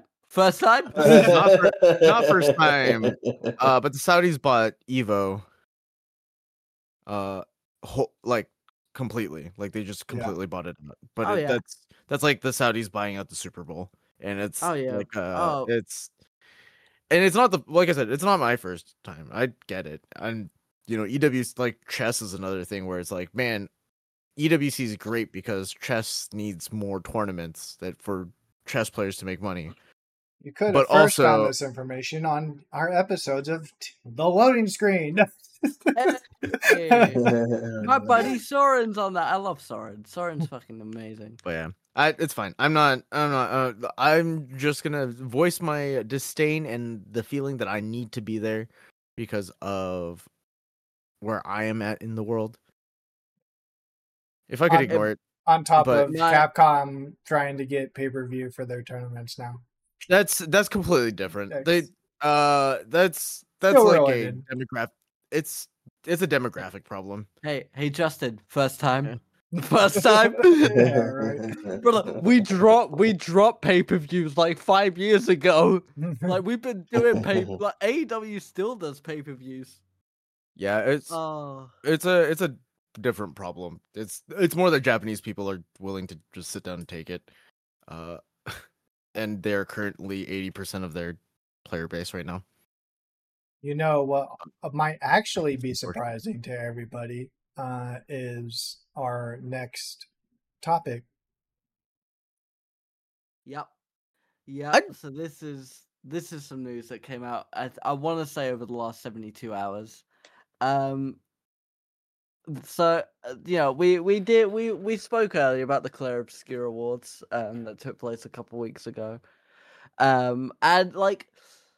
not first time. But the Saudis bought Evo. Like completely. Like they just completely bought it. But that's like the Saudis buying out the Super Bowl, and it's it's not like I said, it's not my first time. I get it, and EW's like chess is another thing where it's like, man, EWC is great because chess needs more tournaments for chess players to make money. You could have first found this information on our episodes of The Loading Screen. Hey. My buddy Soren's on that. I love Soren. Soren's fucking amazing. But yeah, it's fine. I'm just gonna voice my disdain and the feeling that I need to be there because of where I am at in the world. If I could ignore it, on top of Capcom trying to get pay-per-view for their tournaments now. That's completely different. That's Still like related. a demographic. It's a demographic problem. Hey, Justin, first time. First time. Yeah, right. Brother, we dropped pay-per-views like 5 years ago. Like we've been doing like AEW still does pay-per-views. Yeah, it's a different problem. It's more that Japanese people are willing to just sit down and take it. And they're currently 80% of their player base right now. You know what might actually be surprising to everybody is our next topic. Yep. So this is some news that came out. I want to say over the last 72 hours. So we spoke earlier about the Claire Obscure Awards that took place a couple weeks ago. And like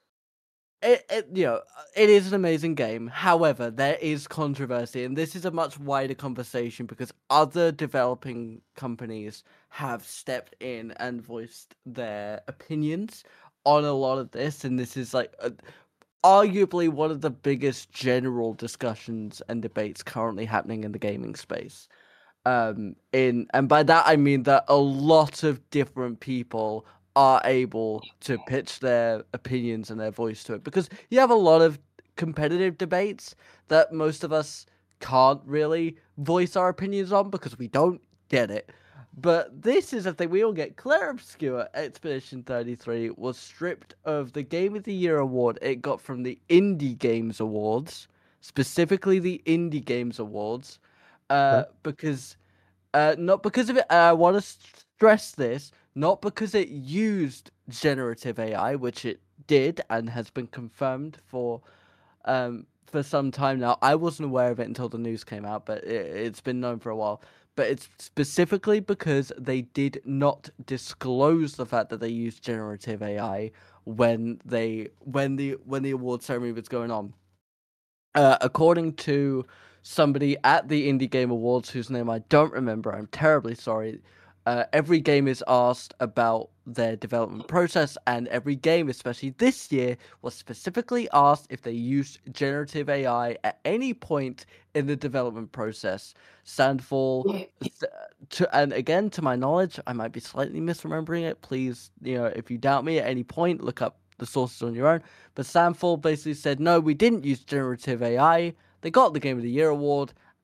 it is an amazing game. However, there is controversy, and this is a much wider conversation because other developing companies have stepped in and voiced their opinions on a lot of this, and this is like arguably one of the biggest general discussions and debates currently happening in the gaming space. And by that I mean that a lot of different people are able to pitch their opinions and their voice to it, because you have a lot of competitive debates that most of us can't really voice our opinions on because we don't get it. But this is a thing we all get. Claire Obscure Expedition 33 was stripped of the Game of the Year award it got from the Indie Games Awards, specifically the Indie Games Awards, because not because of it. I want to stress this, not because it used generative AI, which it did and has been confirmed for some time now. I wasn't aware of it until the news came out, but it's been known for a while. But it's specifically because they did not disclose the fact that they used generative AI when the award ceremony was going on. According to somebody at the Indie Game Awards, whose name I don't remember, I'm terribly sorry. Every game is asked about their development process, and every game, especially this year, was specifically asked if they used generative AI at any point in the development process. Sandfall, and again, to my knowledge, I might be slightly misremembering it. Please, if you doubt me at any point, look up the sources on your own. But Sandfall basically said, no, we didn't use generative AI. They got the Game of the Year award,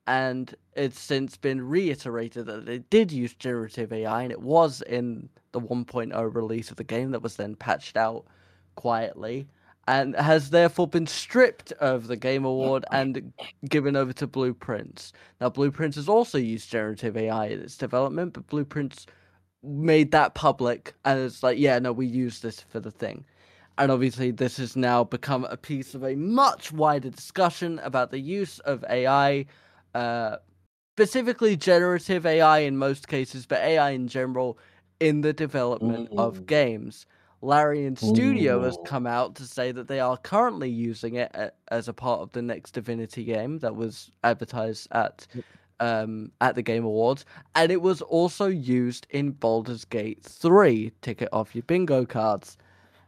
and it's since been reiterated that it did use generative AI, and it was in the 1.0 release of the game that was then patched out quietly, and has therefore been stripped of the Game Award and given over to Blueprints. Now, Blueprints has also used generative AI in its development, but Blueprints made that public, and it's like, yeah, no, we use this for the thing. And obviously, this has now become a piece of a much wider discussion about the use of AI, specifically generative AI in most cases, but AI in general in the development of games. Larian Studio has come out to say that they are currently using it as a part of the next Divinity game that was advertised at the Game Awards, and it was also used in Baldur's Gate 3. Tick it off your bingo cards.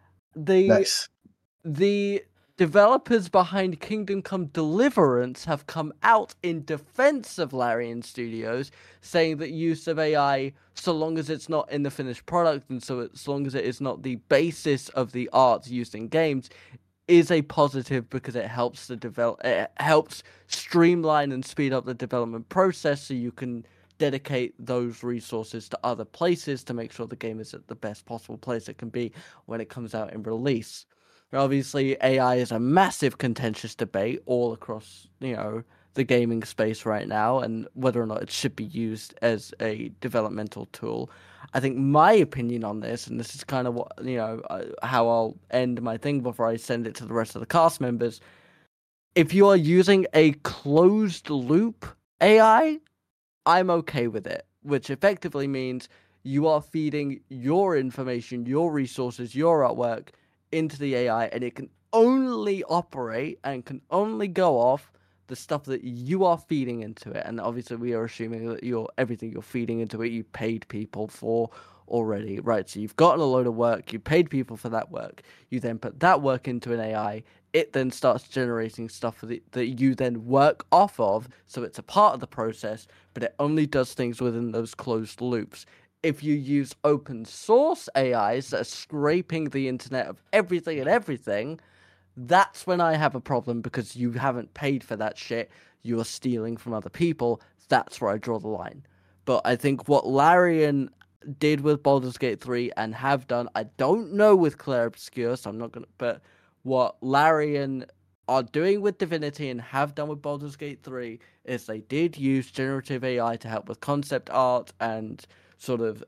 Nice. The developers behind Kingdom Come Deliverance have come out in defense of Larian Studios, saying that use of AI, so long as it's not in the finished product and so as long as it is not the basis of the art used in games, is a positive because it helps it helps streamline and speed up the development process, so you can dedicate those resources to other places to make sure the game is at the best possible place it can be when it comes out in release. Obviously, AI is a massive contentious debate all across, the gaming space right now, and whether or not it should be used as a developmental tool. I think my opinion on this, and this is kind of what, how I'll end my thing before I send it to the rest of the cast members. If you are using a closed loop AI, I'm okay with it, which effectively means you are feeding your information, your resources, your artwork into the AI, and it can only operate and can only go off the stuff that you are feeding into it. And obviously, we are assuming that everything you're feeding into it, you paid people for already, right? So you've gotten a load of work, you paid people for that work, you then put that work into an AI. It then starts generating stuff that you then work off of, so it's a part of the process, but it only does things within those closed loops. If you use open source AIs that are scraping the internet of everything, that's when I have a problem, because you haven't paid for that shit. You are stealing from other people. That's where I draw the line. But I think what Larian did with Baldur's Gate 3 and have done, I don't know with Clair Obscur, so I'm not going to, but what Larian are doing with Divinity and have done with Baldur's Gate 3 is they did use generative AI to help with concept art and sort of,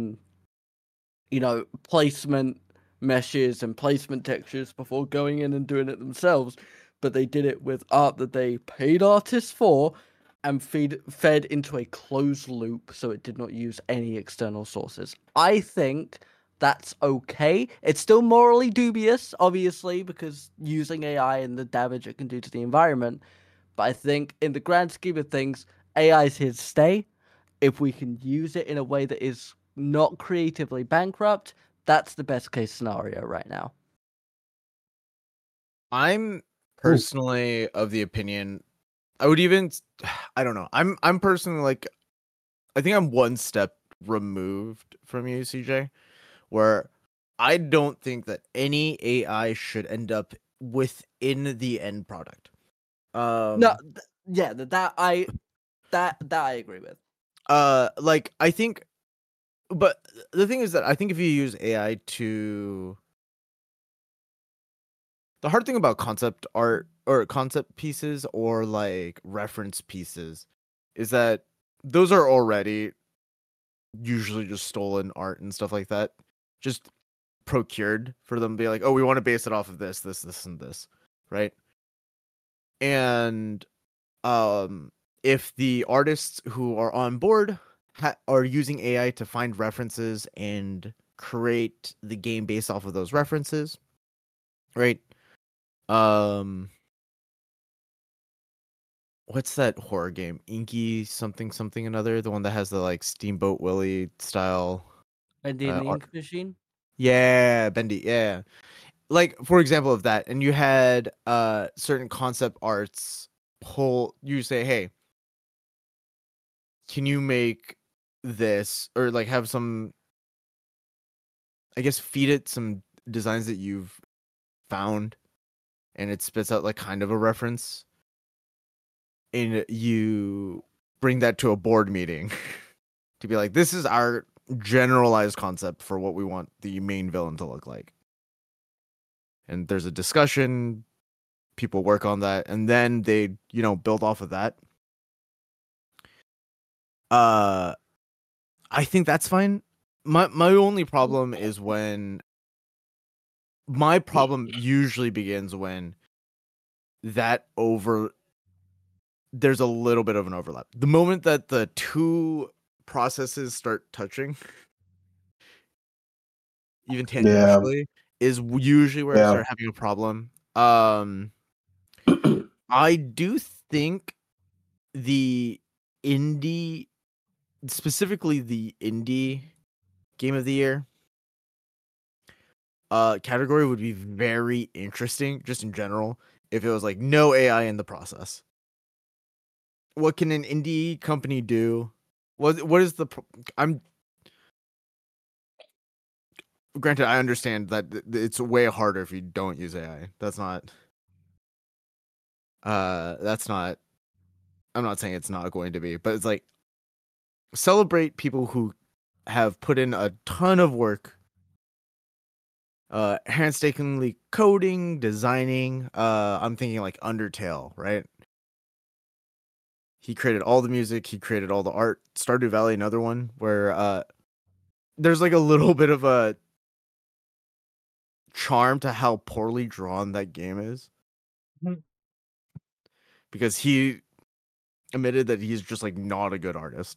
placement meshes and placement textures before going in and doing it themselves. But they did it with art that they paid artists for and fed into a closed loop, so it did not use any external sources. I think that's okay. It's still morally dubious, obviously, because using AI and the damage it can do to the environment. But I think in the grand scheme of things, AI is here to stay. If we can use it in a way that is not creatively bankrupt, that's the best case scenario right now. I'm personally of the opinion, I don't know. I'm personally like, I think I'm one step removed from you, CJ, where I don't think that any AI should end up within the end product. No, that I agree with. I think, but the thing is that I think if you use AI to, the hard thing about concept art or concept pieces or like reference pieces is that those are already usually just stolen art and stuff like that, just procured for them to be like, oh, we want to base it off of this, and this, right? And if the artists who are on board are using AI to find references and create the game based off of those references, right? What's that horror game? Inky something another, the one that has the like Steamboat Willie style. Bendy and the Ink Machine? Yeah, Bendy, yeah. Like, for example of that, and you had certain concept arts you say, hey, can you make this, or like have some, I guess, feed it some designs that you've found, and it spits out like kind of a reference. and you bring that to a board meeting to be like, this is our generalized concept for what we want the main villain to look like. And there's a discussion, people work on that, and then they, build off of that. I think that's fine. My only problem is my problem usually begins when there's a little bit of an overlap. The moment that the two processes start touching, even tangentially, is usually where I start having a problem. I do think specifically the indie game of the year category would be very interesting, just in general, if it was like no AI in the process. What can an indie company do? What is granted, I understand that it's way harder if you don't use AI. I'm not saying it's not going to be, but it's like, celebrate people who have put in a ton of work, painstakingly coding, designing. I'm thinking like Undertale, right? He created all the music, he created all the art. Stardew Valley, another one where there's like a little bit of a charm to how poorly drawn that game is. Mm-hmm. Because he admitted that he's just like not a good artist.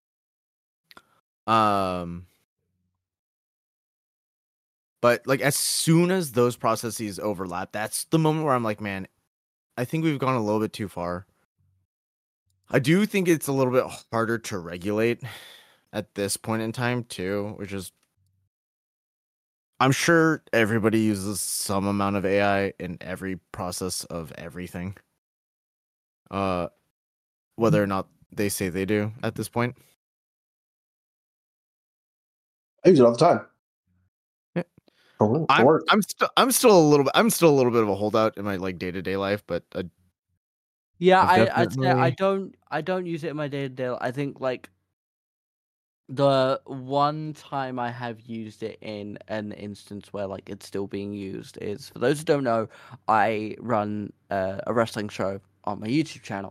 But like, as soon as those processes overlap, that's the moment where I'm like, man, I think we've gone a little bit too far. I do think it's a little bit harder to regulate at this point in time too, which is, I'm sure everybody uses some amount of AI in every process of everything. Whether or not they say they do at this point. I use it all the time. Yeah. I'm still a little bit of a holdout in my like day-to-day life, but I'd say I don't use it in my day-to-day. I think like the one time I have used it in an instance where like it's still being used is, for those who don't know, I run a wrestling show on my YouTube channel,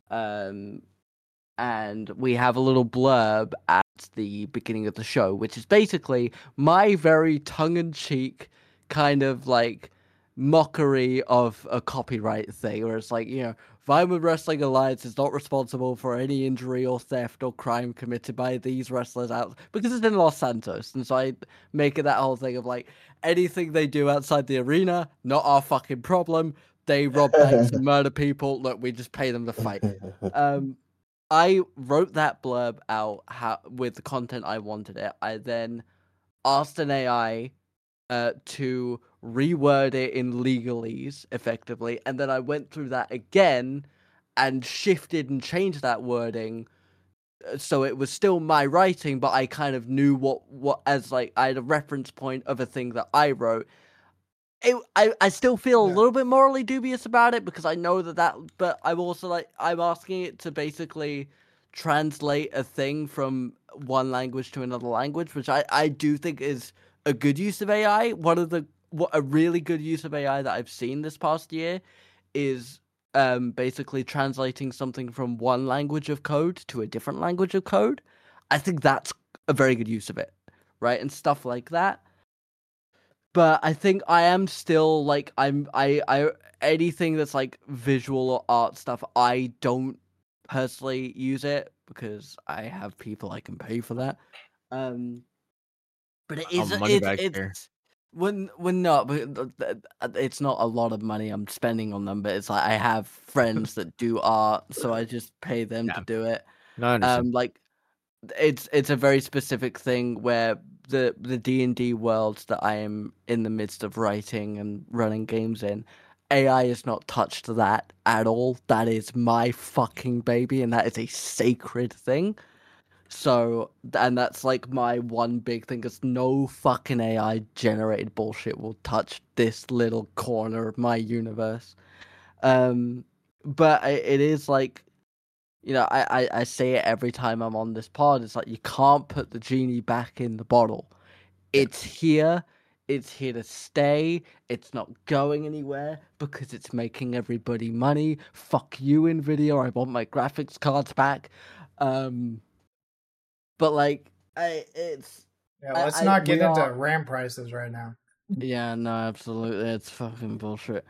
and we have a little blurb at the beginning of the show, which is basically my very tongue-in-cheek kind of like mockery of a copyright thing, where it's like, Vinewood Wrestling Alliance is not responsible for any injury or theft or crime committed by these wrestlers out, because it's in Los Santos, and so I make it that whole thing of like, anything they do outside the arena, not our fucking problem. They rob banks and murder people. Look, we just pay them to fight. I wrote that blurb out with the content I wanted it. I then asked an AI to reword it in legalese, effectively, and then I went through that again and shifted and changed that wording so it was still my writing, but I kind of knew what as like I had a reference point of a thing that I wrote. I still feel a little bit morally dubious about it, because I know that, but I'm also like, I'm asking it to basically translate a thing from one language to another language, which I do think is a good use of AI. A really good use of AI that I've seen this past year is basically translating something from one language of code to a different language of code. I think that's a very good use of it, right? And stuff like that. But I think I am still like, I anything that's like visual or art stuff, I don't personally use it because I have people I can pay for that. But it is it's not a lot of money I'm spending on them, but it's like I have friends that do art, so I just pay them to do it. No, I understand. Like it's a very specific thing where the D&D world that I am in the midst of writing and running games in, AI has not touched that at all. That is my fucking baby, and that is a sacred thing. So, and that's like my one big thing, is no fucking AI generated bullshit will touch this little corner of my universe. But it is like, you know, I say it every time I'm on this pod. It's like you can't put the genie back in the bottle. It's here. It's here to stay. It's not going anywhere because it's making everybody money. Fuck you, Nvidia. I want my graphics cards back. But like, it's Yeah, let's not get into RAM prices right now. Yeah, no, absolutely, it's fucking bullshit.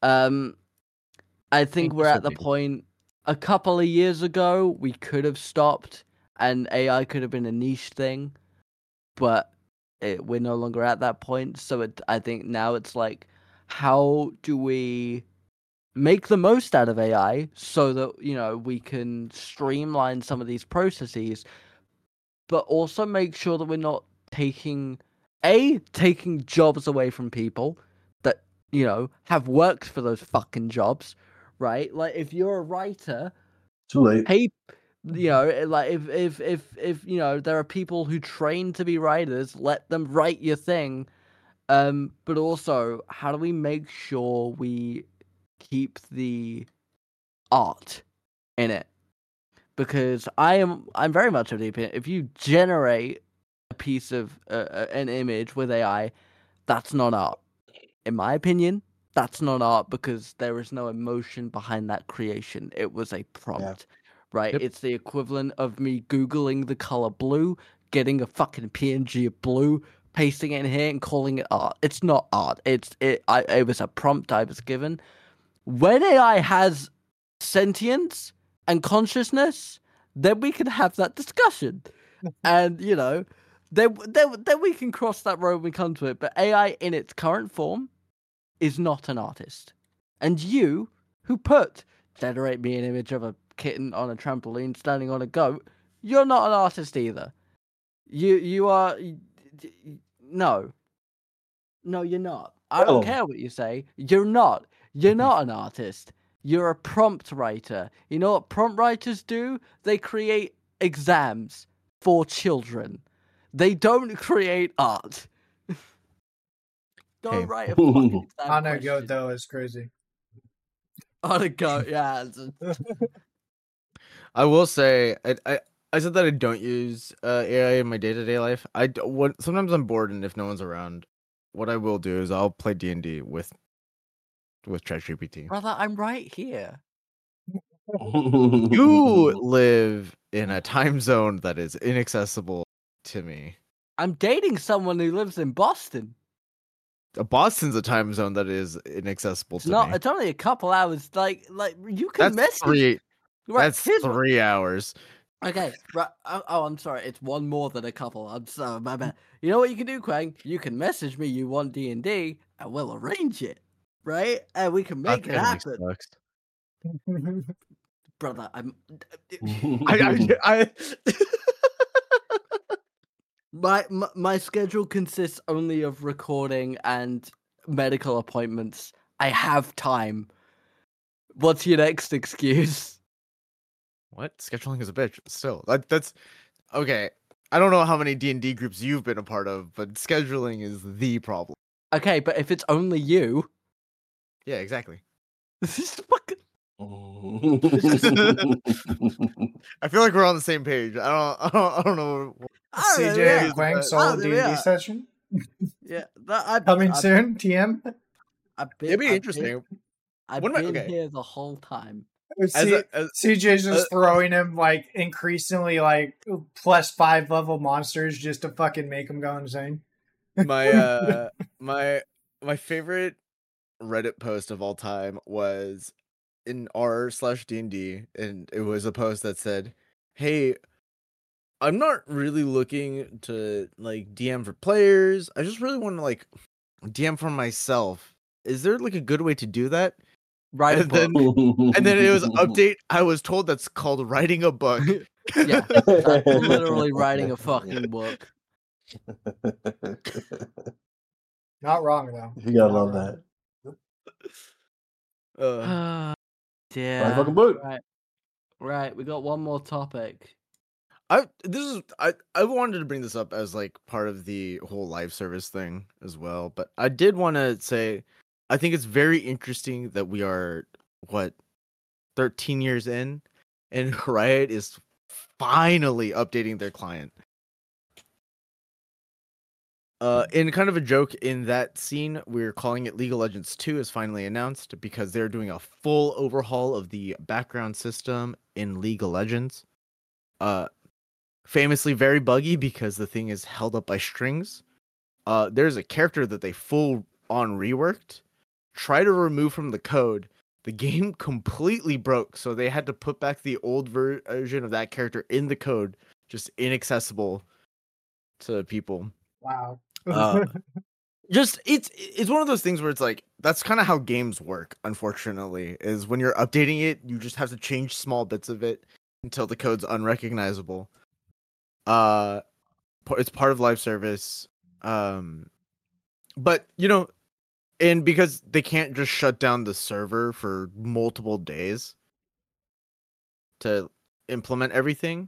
I think we're at the point. A couple of years ago, we could have stopped, and AI could have been a niche thing, but we're no longer at that point. So I think now it's like, how do we make the most out of AI so that, you know, we can streamline some of these processes, but also make sure that we're not taking jobs away from people that, you know, have worked for those fucking jobs, right? Like if you're a writer, too late. hey, you know, like if you know, there are people who train to be writers, let them write your thing. But also, how do we make sure we keep the art in it? Because I'm very much of the opinion, if you generate a piece of an image with AI, that's not art. In my opinion, that's not art because there is no emotion behind that creation. It was a prompt, right? Yep. It's the equivalent of me Googling the color blue, getting a fucking PNG of blue, pasting it in here and calling it art. It's not art. It was a prompt I was given. When AI has sentience and consciousness, then we can have that discussion. And, you know, then we can cross that road when we come to it. But AI in its current form is not an artist. And you, who generate me an image of a kitten on a trampoline standing on a goat, you're not an artist either. You are... No. No, you're not. I don't care what you say. You're not. You're not an artist. You're a prompt writer. You know what prompt writers do? They create exams for children. They don't create art. Don't write a fucking exam. On a goat, though, is crazy. On a goat, yeah. I will say, I said that I don't use AI in my day-to-day life. Sometimes I'm bored, and if no one's around, what I will do is I'll play D&D with ChatGPT. Brother, I'm right here. You live in a time zone that is inaccessible to me. I'm dating someone who lives in Boston. Boston's a time zone that is inaccessible to me. It's only a couple hours. Like you can message. That's 3 hours. Okay, right. Oh, I'm sorry. It's one more than a couple. I'm sorry, my bad. You know what you can do, Quang? You can message me. You want D&D, and we'll arrange it, right? And we can make it happen. Brother, My schedule consists only of recording and medical appointments. I have time. What's your next excuse? What? Scheduling is a bitch. Still, that's okay. I don't know how many D&D groups you've been a part of, but scheduling is the problem. Okay, but if it's only you, yeah, exactly. This is fucking. I feel like we're on the same page. I don't know. CJ and Quang solo D&D session. Yeah, coming soon. TM. It'd be interesting. I've been here the whole time. CJ's just throwing him like increasingly like +5 level monsters just to fucking make him go insane. My my favorite Reddit post of all time was in r/D&D, and it was a post that said, "Hey, I'm not really looking to like DM for players. I just really want to like DM for myself. Is there like a good way to do that?" Write a book. And then it was update. I was told that's called writing a book. Yeah, that's literally writing a fucking book. Not wrong though. You gotta love that. Yeah. Fucking book. Right. We got one more topic. I wanted to bring this up as like part of the whole live service thing as well, but I did want to say I think it's very interesting that we are 13 years in, and Riot is finally updating their client. In kind of a joke in that scene, we're calling it League of Legends 2 is finally announced because they're doing a full overhaul of the background system in League of Legends. Famously very buggy because the thing is held up by strings. There's a character that they full on reworked. Try to remove from the code. The game completely broke, so they had to put back the old version of that character in the code, just inaccessible to people. Wow. Just it's one of those things where it's like that's kind of how games work, unfortunately, is when you're updating it, you just have to change small bits of it until the code's unrecognizable. It's part of live service. But and because they can't just shut down the server for multiple days to implement everything.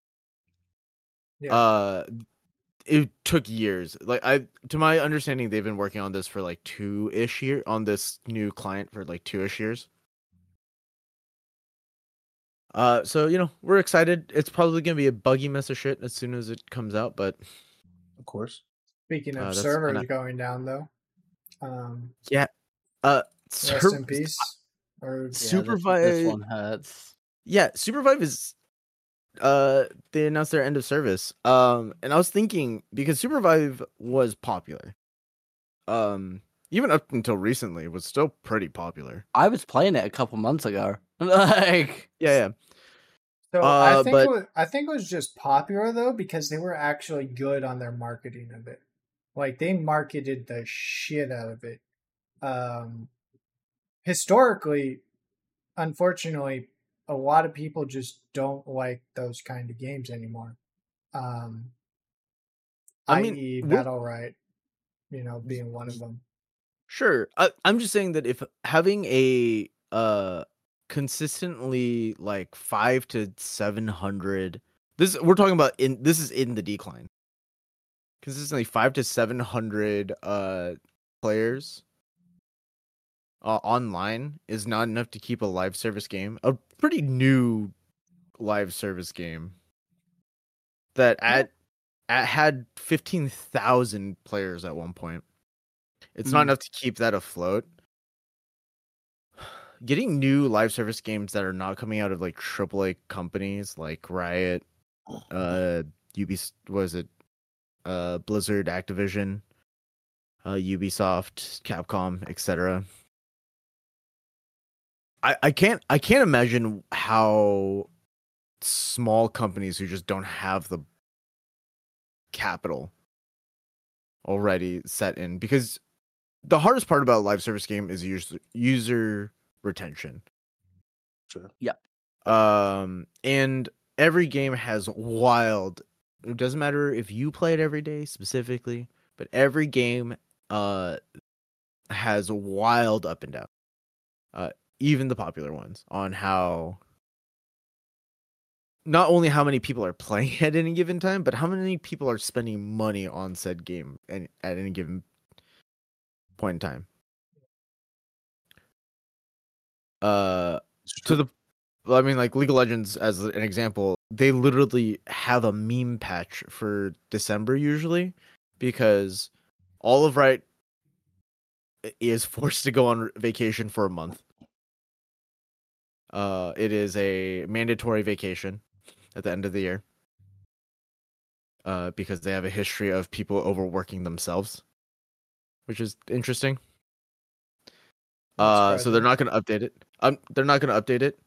Yeah. It took years. To my understanding, they've been working on this for like 2-ish years on this new client for like 2-ish years. So we're excited. It's probably gonna be a buggy mess of shit as soon as it comes out, but Of course. Speaking of that's servers going down, though. Yeah. Rest in peace. Or Supervive. This one hurts. Yeah, Supervive is. They announced their end of service. And I was thinking because Supervive was popular. Even up until recently, it was still pretty popular. I was playing it a couple months ago. Like, yeah. So I think it was just popular though because they were actually good on their marketing of it. Like they marketed the shit out of it. Historically, unfortunately, a lot of people just don't like those kind of games anymore. I.e. Battle Right, being one of them. Sure. I'm just saying that if having a consistently like 500 to 700, we're talking about this is in the decline. Consistently 500 to 700 players online is not enough to keep a live service game, a pretty new live service game that had 15,000 players at one point. It's not enough to keep that afloat. Getting new live service games that are not coming out of like AAA companies like Riot, Ubisoft, Blizzard, Activision, Ubisoft, Capcom, etc. I can't imagine how small companies who just don't have the capital already set in, because the hardest part about a live service game is user retention. Sure. Yeah. And every game has wild. It doesn't matter if you play it every day specifically, but every game has a wild up and down. Even the popular ones on how not only how many people are playing at any given time, but how many people are spending money on said game at any given point in time. Like League of Legends as an example, they literally have a meme patch for December usually because all of Riot is forced to go on vacation for a month. It is a mandatory vacation at the end of the year. Because they have a history of people overworking themselves, which is interesting. So they're not going to update it. They're not going to update it.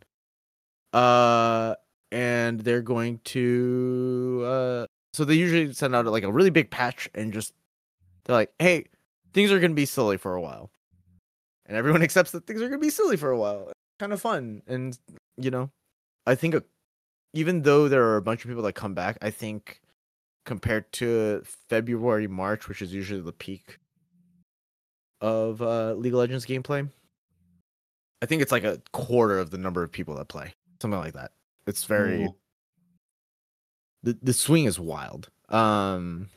And they're going to. So they usually send out like a really big patch and they're like, "Hey, things are going to be silly for a while," and everyone accepts that things are going to be silly for a while. Kind of fun, and I think even though there are a bunch of people that come back, I think compared to February, March, which is usually the peak of League of Legends gameplay, I think it's like a quarter of the number of people that play, something like that. It's very the swing is wild. But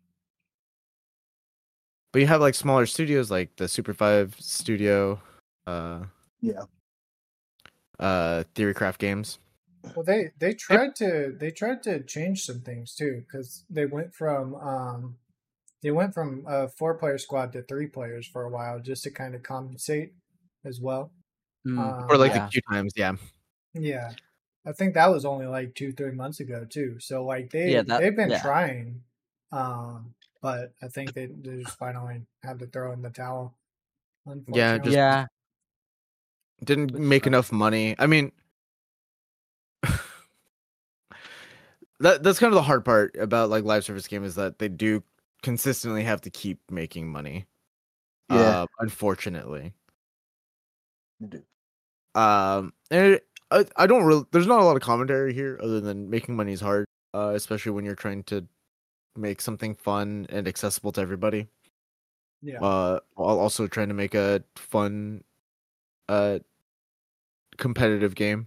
you have like smaller studios like the Supervive studio, Theorycraft Games. Well, they tried to change some things too, because they went from 4-player squad to 3 players for a while, just to kind of compensate as well. Or like Yeah. a few times, yeah. Yeah, I think that was only like 2-3 months ago too. So like Yeah, they've been yeah. trying, but I think they just finally had to throw in the towel. Yeah, Unfortunately. just Yeah. didn't Which make sucks. enough money. I mean, that's kind of the hard part about like live service game is that they do consistently have to keep making money. Yeah. Unfortunately. You do. And I don't really. There's not a lot of commentary here other than making money is hard, especially when you're trying to make something fun and accessible to everybody. Yeah. While also trying to make a fun, competitive game.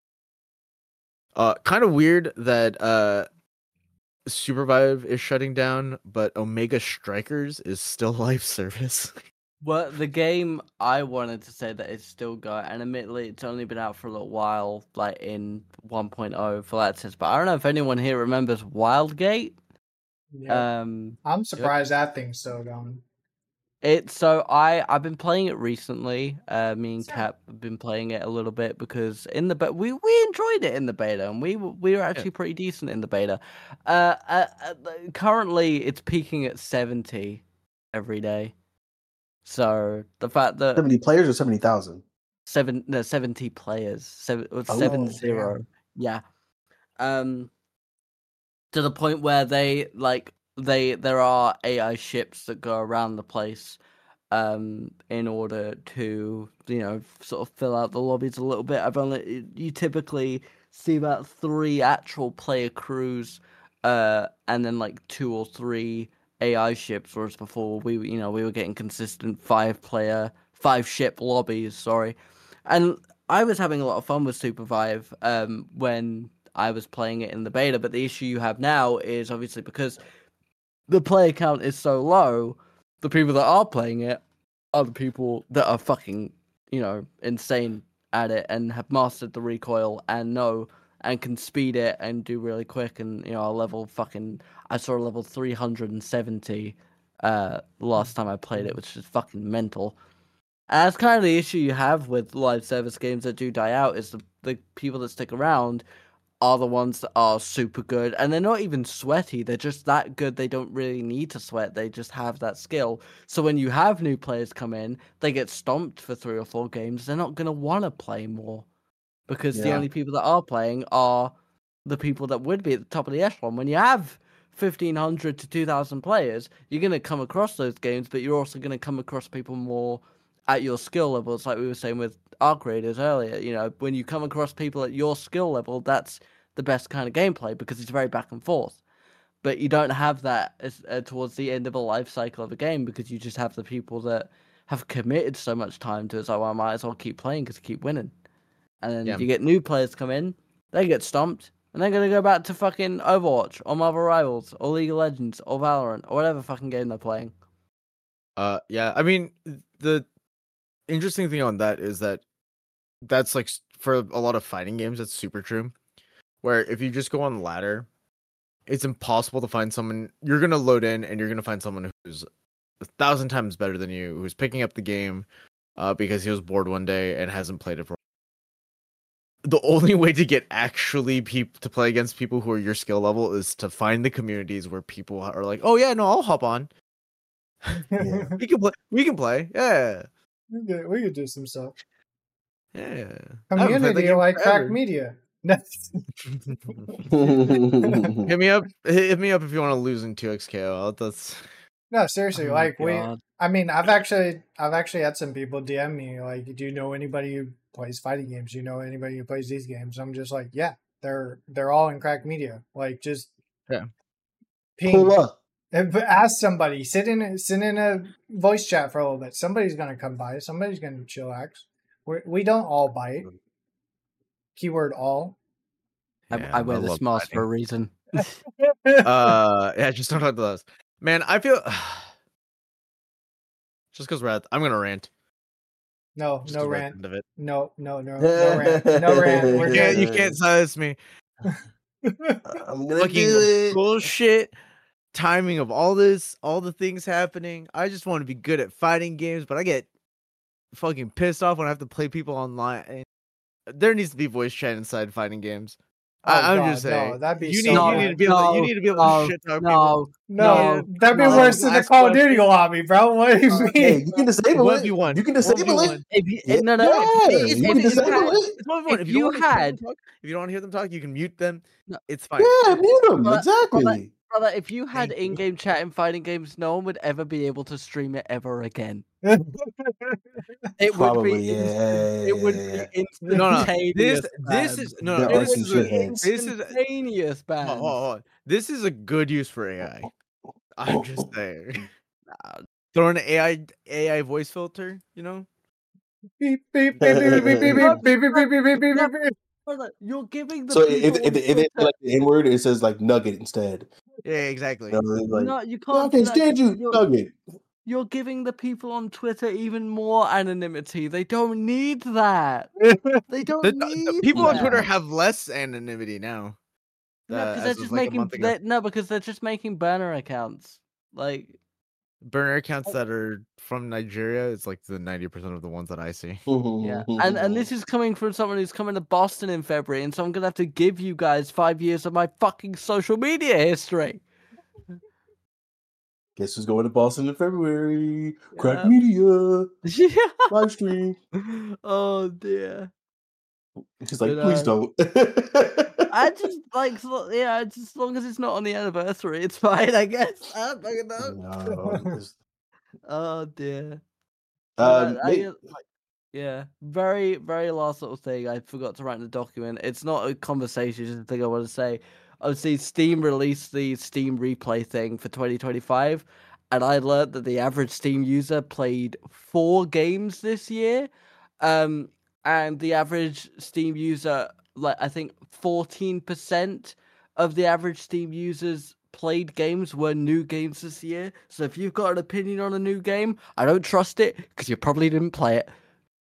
Kind of weird that Supervive is shutting down, but Omega Strikers is still live service. Well, the game I wanted to say that it's still going, and admittedly, it's only been out for a little while, like in 1.0 for that sense. But I don't know if anyone here remembers Wildgate. Yeah. I'm surprised that thing's still going. I've been playing it recently. Me and Cap have been playing it a little bit because we enjoyed it in the beta, and we were actually pretty decent in the beta. Currently it's peaking at 70 every day. So the fact that 70 players or 70,000? 70 players, 70, yeah. To the point where there are AI ships that go around the place, in order to sort of fill out the lobbies a little bit. You typically see about 3 actual player crews, and then like 2 or 3 AI ships, whereas before we were getting consistent 5 ship lobbies. Sorry, and I was having a lot of fun with Supervive when I was playing it in the beta. But the issue you have now is obviously because the player count is so low, the people that are playing it are the people that are fucking, insane at it and have mastered the recoil and can speed it and do really quick. And I saw a level 370 last time I played it, which is fucking mental. And that's kind of the issue you have with live service games that do die out, is the people that stick around are the ones that are super good, and they're not even sweaty. They're just that good. They don't really need to sweat. They just have that skill. So when you have new players come in, they get stomped for 3 or 4 games. They're not going to want to play more because the only people that are playing are the people that would be at the top of the echelon. When you have 1,500 to 2,000 players, you're going to come across those games, but you're also going to come across people more at your skill level. It's like we were saying with Arc Raiders earlier. When you come across people at your skill level, that's the best kind of gameplay because it's very back and forth. But you don't have that towards the end of a life cycle of a game because you just have the people that have committed so much time to it. It's like, well, I might as well keep playing because I keep winning. And then you get new players come in, they get stomped, and they're going to go back to fucking Overwatch or Marvel Rivals or League of Legends or Valorant or whatever fucking game they're playing. Yeah, I mean, the interesting thing on that is that's like for a lot of fighting games, that's super true. Where if you just go on ladder, it's impossible to find someone. You're gonna load in and you're gonna find someone who's 1,000 times better than you, who's picking up the game because he was bored one day and hasn't played it for. The only way to get actually to play against people who are your skill level is to find the communities where people are like, oh yeah, no, I'll hop on. Yeah. We can play. Yeah. We could do some stuff. Yeah. Community like Crack Media. Hit me up if you want to lose in 2xKO. That's no, seriously. God. I've actually had some people DM me like, do you know anybody who plays fighting games? Do you know anybody who plays these games? I'm just like, yeah, they're all in Crack Media. Like, just ping. Pull up. Ask somebody. Sit in a voice chat for a little bit. Somebody's gonna come by. Somebody's gonna chillax. We don't all bite. Keyword all. I wear this mask for a reason. Yeah, just don't talk to those. Man, I feel just because I'm gonna rant. No, Just no the rant. end of it. No rant. No rant. We're Yeah, good. you can't silence me. I'm gonna Fucking do it. bullshit timing of all this, all the things happening. I just want to be good at fighting games, but I get fucking pissed off when I have to play people online. There needs to be voice chat inside fighting games. I'm just saying. No, that'd be you so need bad. to be able. You need to be able to shit talk people. No, that'd be no. worse than the Last Call of Duty question. lobby, bro. What do you mean? Hey, you can disable it. 1v1. You can disable it. 1v1. Yeah, No, you can disable it. It's 1v1. If If you you don't want to hear had- them talk, if you don't want to hear them talk, you can mute them. No. It's fine. Yeah, mute them. But- Exactly. Brother, if you had Thank you. in-game chat in fighting games, no one would ever be able to stream it ever again. It Probably, would be yeah. it would be No. instantaneous. This is no. There no are this some is shitheads. this is instantaneous bans. hold on. This is a good use for AI. I'm just saying. Throw an AI voice filter, you know? Beep, beep, beep, beep, beep, beep, beep, beep, beep, beep, beep, beep, beep, beep. Brother, you're giving the So people if it's like the N word, it says like nugget instead. Yeah, exactly. You know, like, no, you I can't. can do that stand you, because nugget. You're giving the people on Twitter even more anonymity. They don't need that. They don't The need people on that. Twitter have less anonymity now. No, because as they're of, just like, a making month ago. because they're just making burner accounts. Like Burner accounts that are from Nigeria, it's like the 90% of the ones that I see. yeah, and this is coming from someone who's coming to Boston in February, and so I'm gonna have to give you guys 5 years of my fucking social media history. Guess who's going to Boston in February? Crack Yeah. Media Yeah. live stream. Oh dear. He's like, But, please don't. I just like just as long as it's not on the anniversary, it's fine. I guess. I don't fucking know. No, it's- Oh dear. But mate, yeah, very, very last little thing. I forgot to write in the document. It's not a conversation, it's just a thing I want to say. Obviously, Steam released the Steam Replay thing for 2025, and I learned that the average Steam user played 4 games this year. And the average Steam user, like I think 14% of the average Steam users played games were new games this year. So if you've got an opinion on a new game, I don't trust it because you probably didn't play it.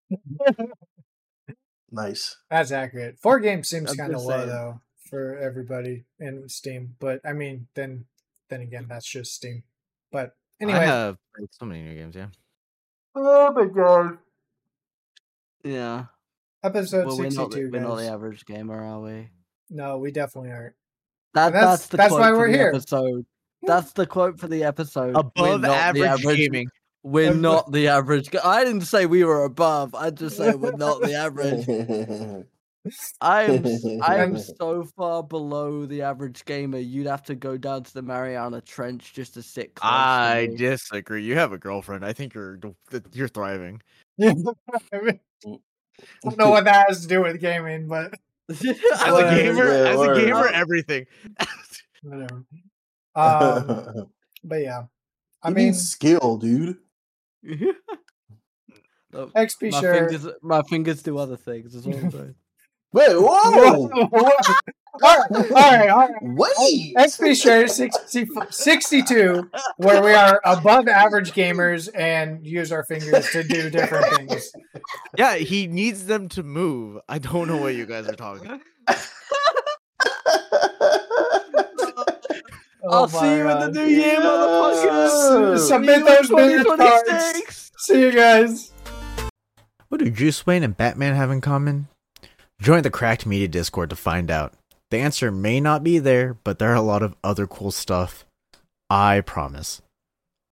nice. That's accurate. 4 games seems I'm kind of just low saying. though for everybody in Steam, but I mean, then again, that's just Steam. But I anyway, have played so many new games, yeah. Oh my god. Yeah. episode Well, 62, we're not the guys. average gamer, are we? No, we definitely aren't. That's the that's quote why for we're the here. Episode. That's the quote for the episode. We're Above not the average gaming. We're not the average. I didn't say we were above. I just say we're not the average. I am so far below the average gamer. You'd have to go down to the Mariana Trench just to sit close to I me. disagree. You have a girlfriend. I think you're thriving. I mean, I don't know what that has to do with gaming, but As Well, a gamer, yeah, word. everything. whatever. But yeah, I You mean, need skill, dude. Look, XP my share. my fingers do other things as well. Wait, whoa! all right. Wait! XP share 62, where we are above average gamers and use our fingers to do different things. Yeah, he needs them to move. I don't know what you guys are talking. I'll see you in the new year, motherfuckers. Submit those business cards. See you guys. What do Juice Wayne and Batman have in common? Join the Cracked Media Discord to find out. The answer may not be there, but there are a lot of other cool stuff. I promise.